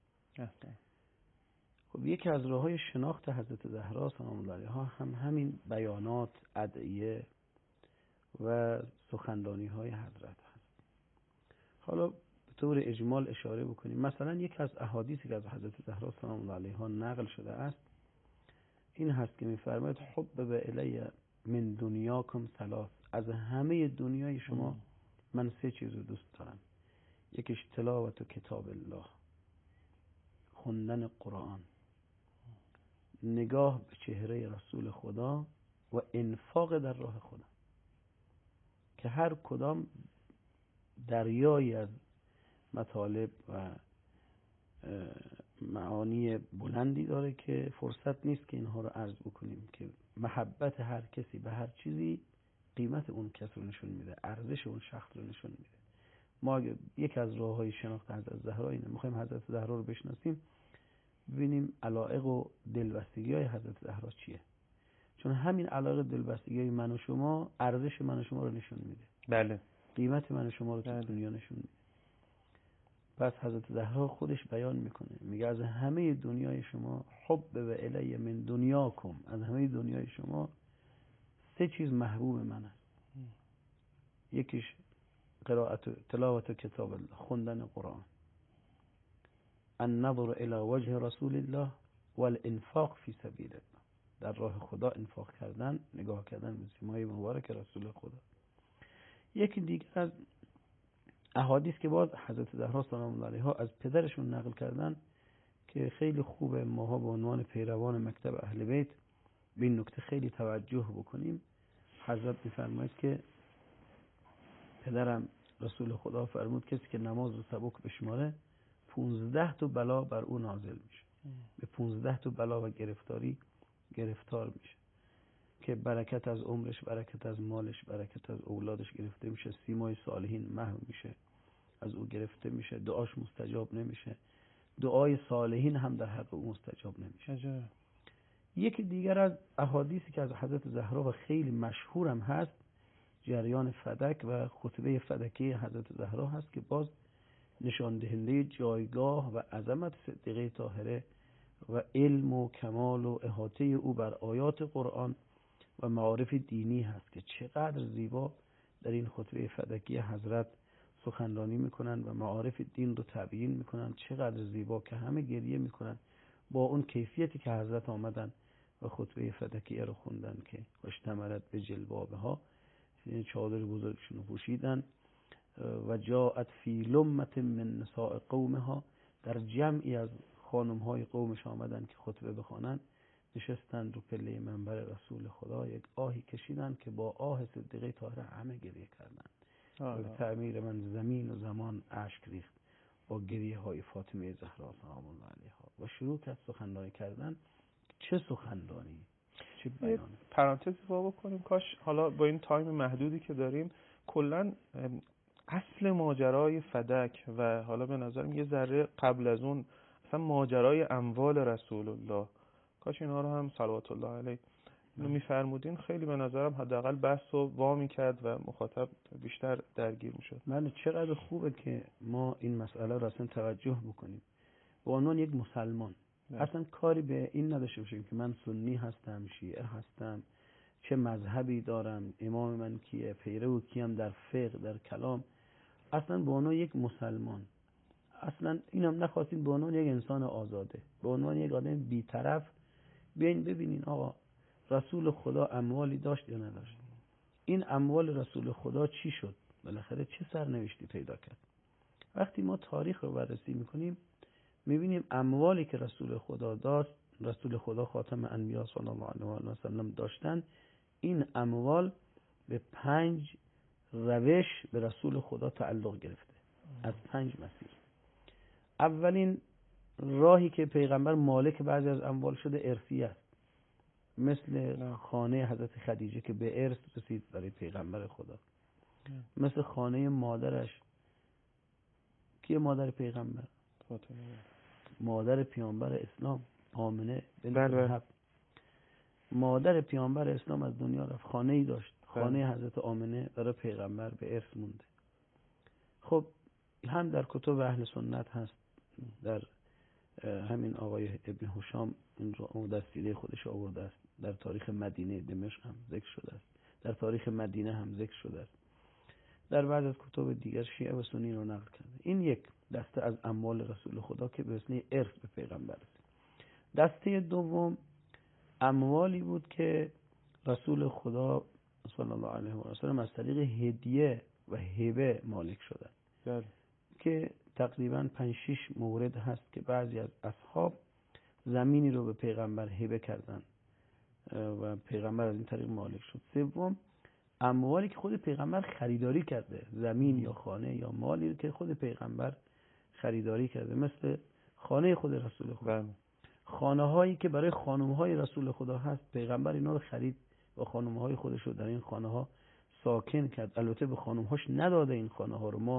خب یکی از راه‌های شناخت حضرت زهرا سلام الله علیها هم همین بیانات، ادعیه و سخنرانی‌های حضرت هست. حالا به طور اجمال اشاره بکنیم. مثلا یکی از احادیثی که از حضرت زهرا سلام الله علیها نقل شده است این هست که می‌فرماید حبب الی من دنیاکم ثلاث، از همه دنیای شما من سه چیز رو دوست دارم. یکیش تلاوت کتاب الله، خوندن قرآن، نگاه به چهره رسول خدا و انفاق در راه خدا، که هر کدام دریایی از مطالب و معانی بلندی داره که فرصت نیست که اینها رو عرض بکنیم، که محبت هر کسی به هر چیزی قیمت اون کس رو نشون میده، ارزش اون شخص رو نشون میده. ما یک از راه‌های شناخت حضرت زهرا اینه، می‌خوایم حضرت زهرا رو بشناسیم، ببینیم علایق و دلبستگی‌های حضرت زهرا چیه. چون همین علایق دلبستگی‌های من و شما ارزش من و شما رو نشون میده. بله. قیمت من و شما رو تو بله. دنیا نشون میده. پس حضرت زهرا خودش بیان میکنه، میگه از همه دنیای شما حب و الی من دنیاکم، از همه دنیای شما سه چیز محبوب من است. یکیش قرائت تلاوت کتاب الله، خوندن قرآن، النظر الی وجه رسول الله والانفاق فی سبیل الله، در راه خدا انفاق کردن، نگاه کردن به سیمای مبارک رسول خدا. یکی دیگر از احادیث که باز حضرت زهرا سلام الله علیها از پدرشون نقل کردن که خیلی خوبه ماها به عنوان پیروان مکتب اهل بیت به این نکته خیلی توجه بکنیم. حضرت می‌فرماید که پدرم رسول خدا فرمود کسی که نماز رو سبک بشماره پونزده تا بلا بر او نازل میشه، به پونزده تا بلا و گرفتاری گرفتار میشه که برکت از عمرش، برکت از مالش، برکت از اولادش گرفته میشه، سیمای صالحین محو میشه، از او گرفته میشه، دعاش مستجاب نمیشه، دعای صالحین هم در حق او مستجاب نمیشه. یکی دیگر از احادیثی که از حضرت زهرا و خیلی مشهورم هست، جریان فدک و خطبه فدکی حضرت زهرا هست که باز نشان دهنده جایگاه و عظمت صدیقه طاهره و علم و کمال و احاطه او بر آیات قرآن و معارف دینی هست که چقدر زیبا در این خطبه فدکی حضرت سخنرانی میکنن و معارف دین رو تبیین میکنن، چقدر زیبا که همه گریه میکنن با اون کیفیتی که حضرت آمدن و خطبه فدکیه رو خوندن که اشتملت به جلبابها، یعنی چادر بزرگشون رو پوشیدن و جاءت فی لمت من نساء قومها، در جمعی از خانمهای قومش آمدن که خطبه بخوانن، نشستن رو پله منبر رسول خدا، یک آهی کشیدن که با آه صدیقه طاهره همه گریه کردن و به تعمیر من زمین و زمان اشک ریخت با گریه های فاطمه زهرا سلام الله علیها و شروع کرد سخنرانی کردن. چه سخنرانی، چه بیانی. پرانتز وا بکنیم، کاش حالا با این تایم محدودی که داریم کلا اصل ماجرای فدک و حالا به نظرم یه ذره قبل از اون اصلا ماجرای اموال رسول الله، کاش اینا رو هم صلوات الله علیه اینو میفرمودین، خیلی به نظرم حداقل بحث رو وا میکرد و مخاطب بیشتر درگیر میشد. من چقدر خوبه که ما این مسئله رو اصلا توجه بکنیم به عنوان یک مسلمان. نه. اصلا کاری به این نداشته باشیم که من سنی هستم، شیعه هستم، چه مذهبی دارم، امام من کیه، پیرو کیم در فقه، در کلام. اصلا به عنوان یک مسلمان، اصلا اینم نخواستیم به عنوان یک انسان آزاده، به عنوان یک آدم بی‌طرف بیاین ببینین آقا رسول خدا اموالی داشت یا نداشت، این اموال رسول خدا چی شد، بالاخره چه سرنوشتی پیدا کرد. وقتی ما تاریخ رو بررسی میکنیم میبینیم اموالی که رسول خدا داشت، رسول خدا خاتم انبیا صلی الله علیه و سلم داشتن، این اموال به پنج روش به رسول خدا تعلق گرفته، از پنج مسیر. اولین راهی که پیغمبر مالک بعضی از اموال شده ارثی است، مثل خانه حضرت خدیجه که به ارث رسید برای پیغمبر خدا، مثل خانه مادرش. کیه مادر پیغمبر؟ مادر پیامبر اسلام، آمنه بنت وهب. مادر پیامبر اسلام از دنیا رفت، خانه ای داشت، خانه حضرت آمنه برای پیغمبر به ارث مونده. خب هم در کتب اهل سنت هست، در همین آقای ابن هشام این رو در سیره خودش آورده است، در تاریخ مدینه دمشق هم ذکر شده است، در تاریخ مدینه هم ذکر شده است، در بعض از کتب دیگر شیعه و سنی رو نقل کرده. این یک دسته از اموال رسول خدا که به وسیله ارث به پیغمبر رسید. دسته دوم اموالی بود که رسول خدا صلی الله علیه و سلم از طریق هدیه و هبه مالک شدن بله. که تقریبا پنج شش مورد هست که بعضی از اصحاب زمینی رو به پیغمبر هبه کردن و پیغمبر از این طریق مالک شد. سوم اموالی که خود پیغمبر خریداری کرده، زمین یا خانه یا مالی که خود پیغمبر خریداری کرده، مثل خانه خود رسول خدا. بله. خانه هایی که برای خانم های رسول خدا هست، پیغمبر اینا رو خرید و خانم های خودش رو در این خانه ها ساکن کرد. البته به خانم هاش نداده این خانه ها رو، ما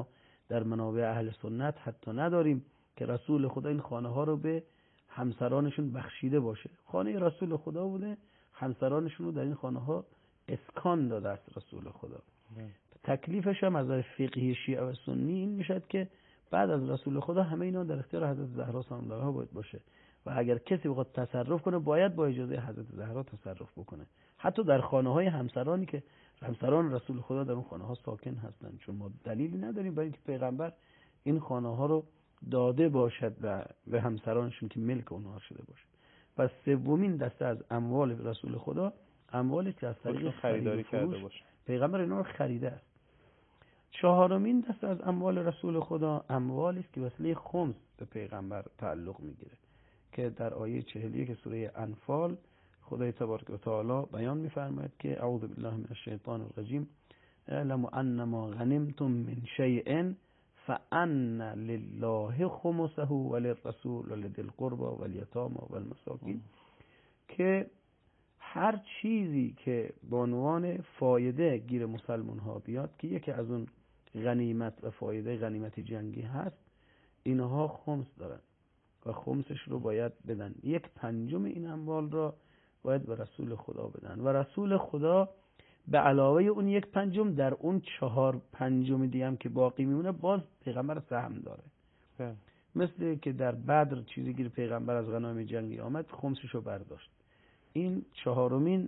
در منابع اهل سنت حتی نداریم که رسول خدا این خانه ها رو به همسرانشون بخشیده باشه. خانه رسول خدا بوده، همسرانشون رو در این خانه ها اسکان داده است رسول خدا. تکلیفش هم از نظر فقهی شیعه و سنی این میشد که بعد از رسول خدا همه اینا در اختیار حضرت زهرا سلام الله باید باشه و اگر کسی بخواد تصرف کنه باید با اجازه حضرت زهرا تصرف بکنه، حتی در خانه های همسرانی که همسران رسول خدا در اون خانه ها ساکن هستند، چون ما دلیلی نداریم برای اینکه پیغمبر این خانه ها رو داده باشد و به همسرانشون که ملک اونها شده باشه. و سومین دسته از اموال رسول خدا اموالی که از طریق خریداری کرده باشه، پیغمبر اینا رو خریده است. چهارمین دسته از اموال رسول خدا اموالی است که وسیله خمس به پیغمبر تعلق میگیره که در آیه چهل و یک سوره انفال خدای تبارک و تعالی بیان میفرماید که اعوذ بالله من الشیطان الرجیم اعلموا انما غنمتم من شیء فان لله خمسه وللرسول ولذی القربى والیتامى والمساکین، که هر چیزی که به عنوان فایده گیر مسلمان ها بیاد که یکی از اون غنیمت و فایده غنیمت جنگی هست، اینها خمس دارن و خمسش رو باید بدن. یک پنجم این اموال را باید به رسول خدا بدن و رسول خدا به علاوه اون یک پنجم در اون چهار پنجم دیگه هم که باقی میمونه باز پیغمبر سهم داره. بله. مثل که در بدر چیزی گیر پیغمبر از غنایم جنگی آمد خمسش رو برداشت. این چهارمین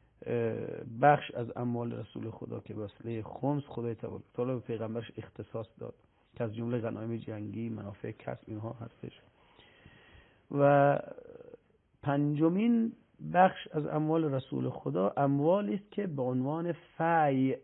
بخش از اموال رسول خدا که وسیله خمس خدای تبارک و تعالی به پیغمبرش اختصاص داد که از جمله غنایم جنگی، منافع کسب اینها هستش. و پنجمین بخش از اموال رسول خدا اموالی است که به عنوان فیع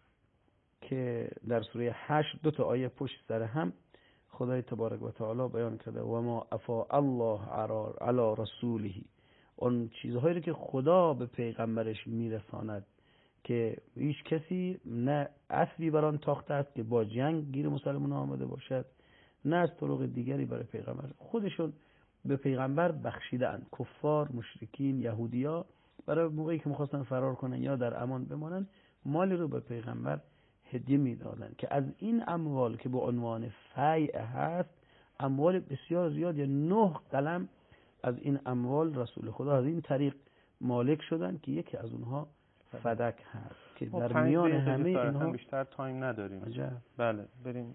که در سوره هشت دو تا آیه پشت سر هم خدای تبارک و تعالی بیان کرده و ما افاء الله علی رسوله، اون چیزهایی رو که خدا به پیغمبرش میرساند که هیچ کسی نه اصلی بر آن تاخته است که با جنگ گیر مسلمان آمده باشد، نه از طرق دیگری برای پیغمبر، خودشون به پیغمبر بخشیده اند. کفار، مشرکین، یهودیا برای موقعی که میخواستن فرار کنن یا در امان بمانن مالی رو به پیغمبر هدیه میدادن که از این اموال که به عنوان فیع هست اموال بسیار زیاد، یا نه قلم از این اموال رسول خدا از این طریق مالک شدن که یکی از اونها فدک هست که در میان همه اینها بیشتر تایم نداریم. عجب. بله بریم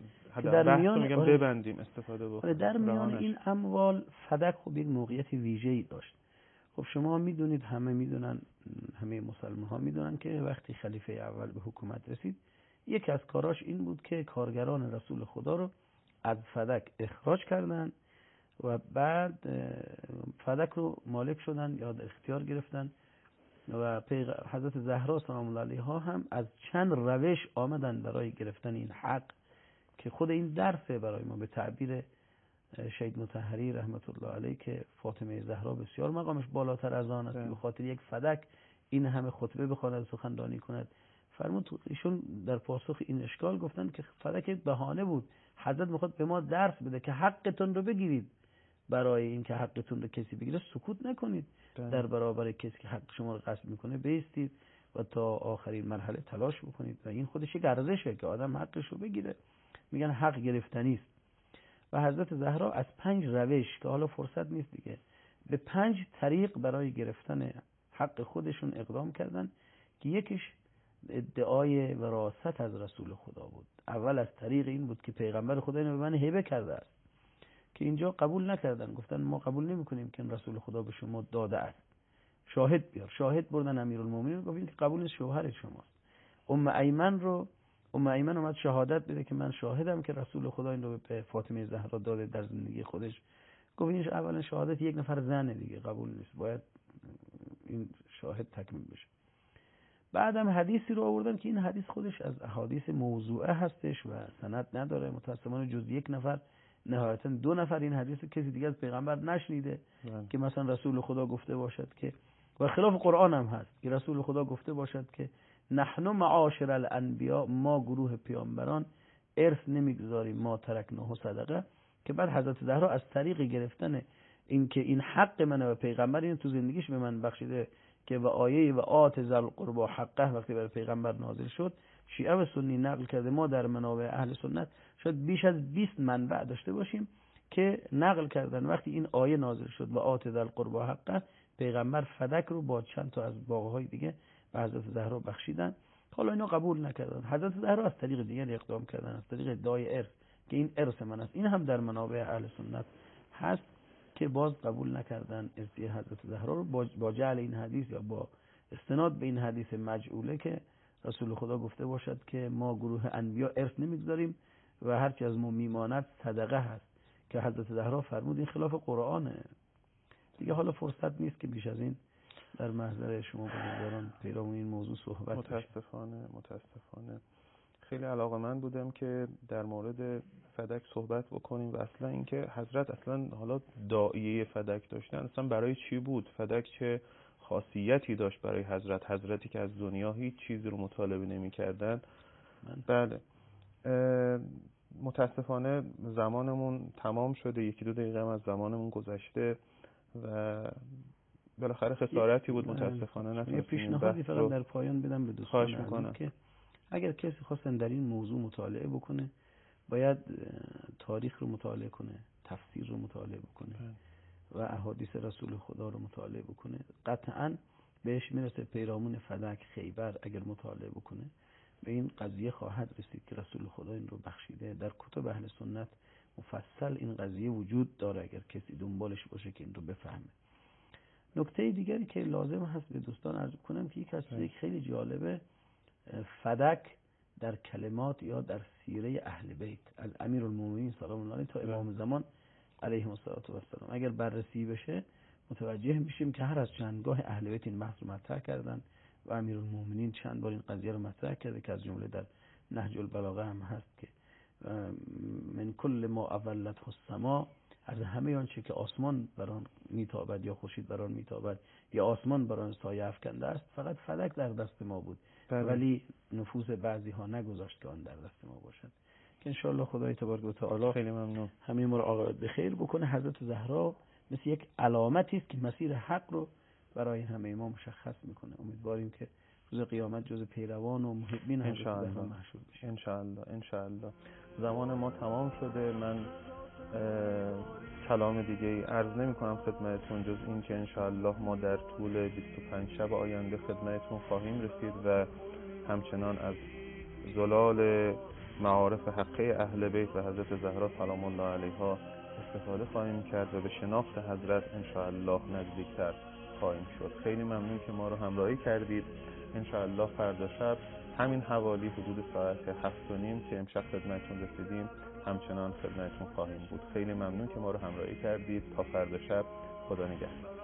در میان میگم آره ببندیم استفاده بکنیم. در میان این اموال فدک خب یک موقعیت ویژه‌ای داشت. خب شما میدونید، همه میدونن، همه مسلمان ها میدونن که وقتی خلیفه اول به حکومت رسید یکی از کاراش این بود که کارگران رسول خدا رو از فدک اخراج کردن و بعد فدک رو مالک شدن یا در اختیار گرفتن و حضرت زهرا سلام الله علیها هم از چند روش آمدن برای گرفتن این حق که خود این درسه برای ما. به تعبیر شهید مطهری رحمت الله علیه که فاطمه زهرا بسیار مقامش بالاتر از آن است به خاطر یک فدک این همه خطبه بخواند، سخنرانی کند. فرمود ایشون در پاسخ این اشکال گفتن که فدک بهانه بود، حضرت میخواد به ما درس بده که حقتون رو بگیرید، برای این که حقتون رو کسی بگیره سکوت نکنید، در برابر کسی که حق شما رو غصب میکنه بایستید و تا آخرین مرحله تلاش بکنید و این خودش یک ارزشه که آدم حقش رو بگیره. میگن حق گرفتنی است. و حضرت زهرا از پنج روش که حالا فرصت نیست دیگه، به پنج طریق برای گرفتن حق خودشون اقدام کردن که یکیش ادعای وراثت از رسول خدا بود. اول از طریق این بود که پیغمبر خدا اینو به من هبه کرده است، که اینجا قبول نکردن، گفتن ما قبول نمی‌کنیم که این رسول خدا به شما داده است، شاهد بیار. شاهد بردن امیرالمومنین، گفتن که قبول نیست، شوهر شماست. ام ایمن رو ام ایمن اومد شهادت بده که من شاهدم که رسول خدا این رو به فاطمه زهرا داده در زندگی خودش. گفت اینش اولا شهادت یک نفر زنه دیگه، قبول نیست، باید این شاهد تکمیل بشه. بعدم حدیثی رو آوردن که این حدیث خودش از احادیث موضوعه هستش و سند نداره، متأسفانه جز یک نفر، نهایتا دو نفر این حدیث کسی دیگه از پیغمبر نشنیده من. که مثلا رسول خدا گفته باشد که، و خلاف قرآن هم هست، که رسول خدا گفته باشد که نحن معاشر الانبیاء، ما گروه پیامبران ارث نمیگذاریم، ما ترکناه صدقه، که بعد حضرت زهرا از طریق گرفتن این که این حق منه و پیغمبر این تو زندگیش به من بخشیده که و آیه و آت ذل قربا حقه وقتی برای پیغمبر نازل شد، شیعه و سنی نقل کرده، ما در منابع اهل سنت شاید بیش از بیست منبع داشته باشیم که نقل کردن وقتی این آیه نازل شد و آت ذی القربی حقه، پیغمبر فدک رو با چند تا از باغهای دیگه به حضرت زهرا بخشیدن. حالا اینا قبول نکردن. حضرت زهرا از طریق دیگر اقدام کردن، از طریق ادعای ارث که این ارث من است. این هم در منابع اهل سنت هست که باز قبول نکردن ارثیه حضرت زهرا رو با جعل این حدیث یا با استناد به این حدیث مجعوله که رسول خدا گفته باشد که ما گروه انبیا ارث نمیگذاریم و هرچی از ما میماند صدقه هست، که حضرت زهرا فرمود این خلاف قرآنه. دیگه حالا فرصت نیست که بیش از این در محضر شما بزرگواران پیرامون این موضوع صحبت متاسفانه بشه. متاسفانه خیلی علاقه‌مند بودم که در مورد فدک صحبت بکنیم و اصلا اینکه حضرت اصلا حالا داعیه فدک داشتن اصلا برای چی بود، فدک چه خاصیتی داشت برای حضرت، حضرتی که از دنیا هیچ چیزی رو مطالبه نمی‌کردن. بله متاسفانه زمانمون تمام شده، یکی دو دقیقه هم از زمانمون گذشته و بالاخره خسارتی بود متاسفانه نتونستیم. یه پیشنهادی فقط در پایان بدم به دوستان خواهش میکنم که اگر کسی خواستن در این موضوع مطالعه بکنه باید تاریخ رو مطالعه کنه، تفسیر رو مطالعه بکنه و احادیث رسول خدا رو مطالعه بکنه. قطعاً بهش میرسه پیرامون فدک خیبر اگر مطالعه بکنه به این قضیه خواهد رسید که رسول خدا این رو بخشیده. در کتب اهل سنت مفصل این قضیه وجود داره اگر کسی دنبالش باشه که این رو بفهمه. نکته دیگری که لازم هست به دوستان عرض کنم که یک از خیلی جالبه، فدک در کلمات یا در سیره اهل بیت از امیرالمومنین سلام الله علیه تا امام زمان علیه الصلوة و السلام اگر بررسی بشه متوجه میشیم که هر از چندگاه اهل بیت این بحث رو مطرح کردن و امیرالمومنین چند بار این قضیه رو مطرح کرده که از جمله در نهج البلاغه هم هست که من کل ما اولته السما، از همه آنچه که آسمان بر آن میتابد یا خورشید بر آن میتابد یا آسمان بر آن سایه افکنده است فقط فلک در دست ما بود بله. ولی نفوس بعضی ها نگذاشت که آن در دست ما باشد. که انشاءالله خدای تبارک و تعالی خیلی ممنون همه ما رو عاقبت به خیر بکنه. حضرت زهرا مثل یک علامتی است که مسیر حق رو برای همه ما مشخص میکنه. امیدواریم که روز قیامت جز پیروان و محبین حضرت زهرا محشور بشیم ان شاء الله. ان شاء الله. زمان ما تمام شده. من کلام دیگه ای عرض نمی کنم خدمتتون جز این که ان شاء الله ما در طول بیست و پنج شب آینده خدمتتون خواهیم رسید و همچنان از زلال معارف حقه اهل بیت و حضرت زهرا سلام الله علیها استفاده خواهیم کرد و به شناخت حضرت ان شاء الله نزدیکتر خواهیم شد. خیلی ممنون که ما رو همراهی کردید. ان شاء الله فردا شب همین حوالی حدود ساعت هفت و نیم که امشب خدمتتون رسیدیم همچنان خدمتتون خواهیم بود. خیلی ممنون که ما رو همراهی کردید. تا فردا شب، خدا نگهدار.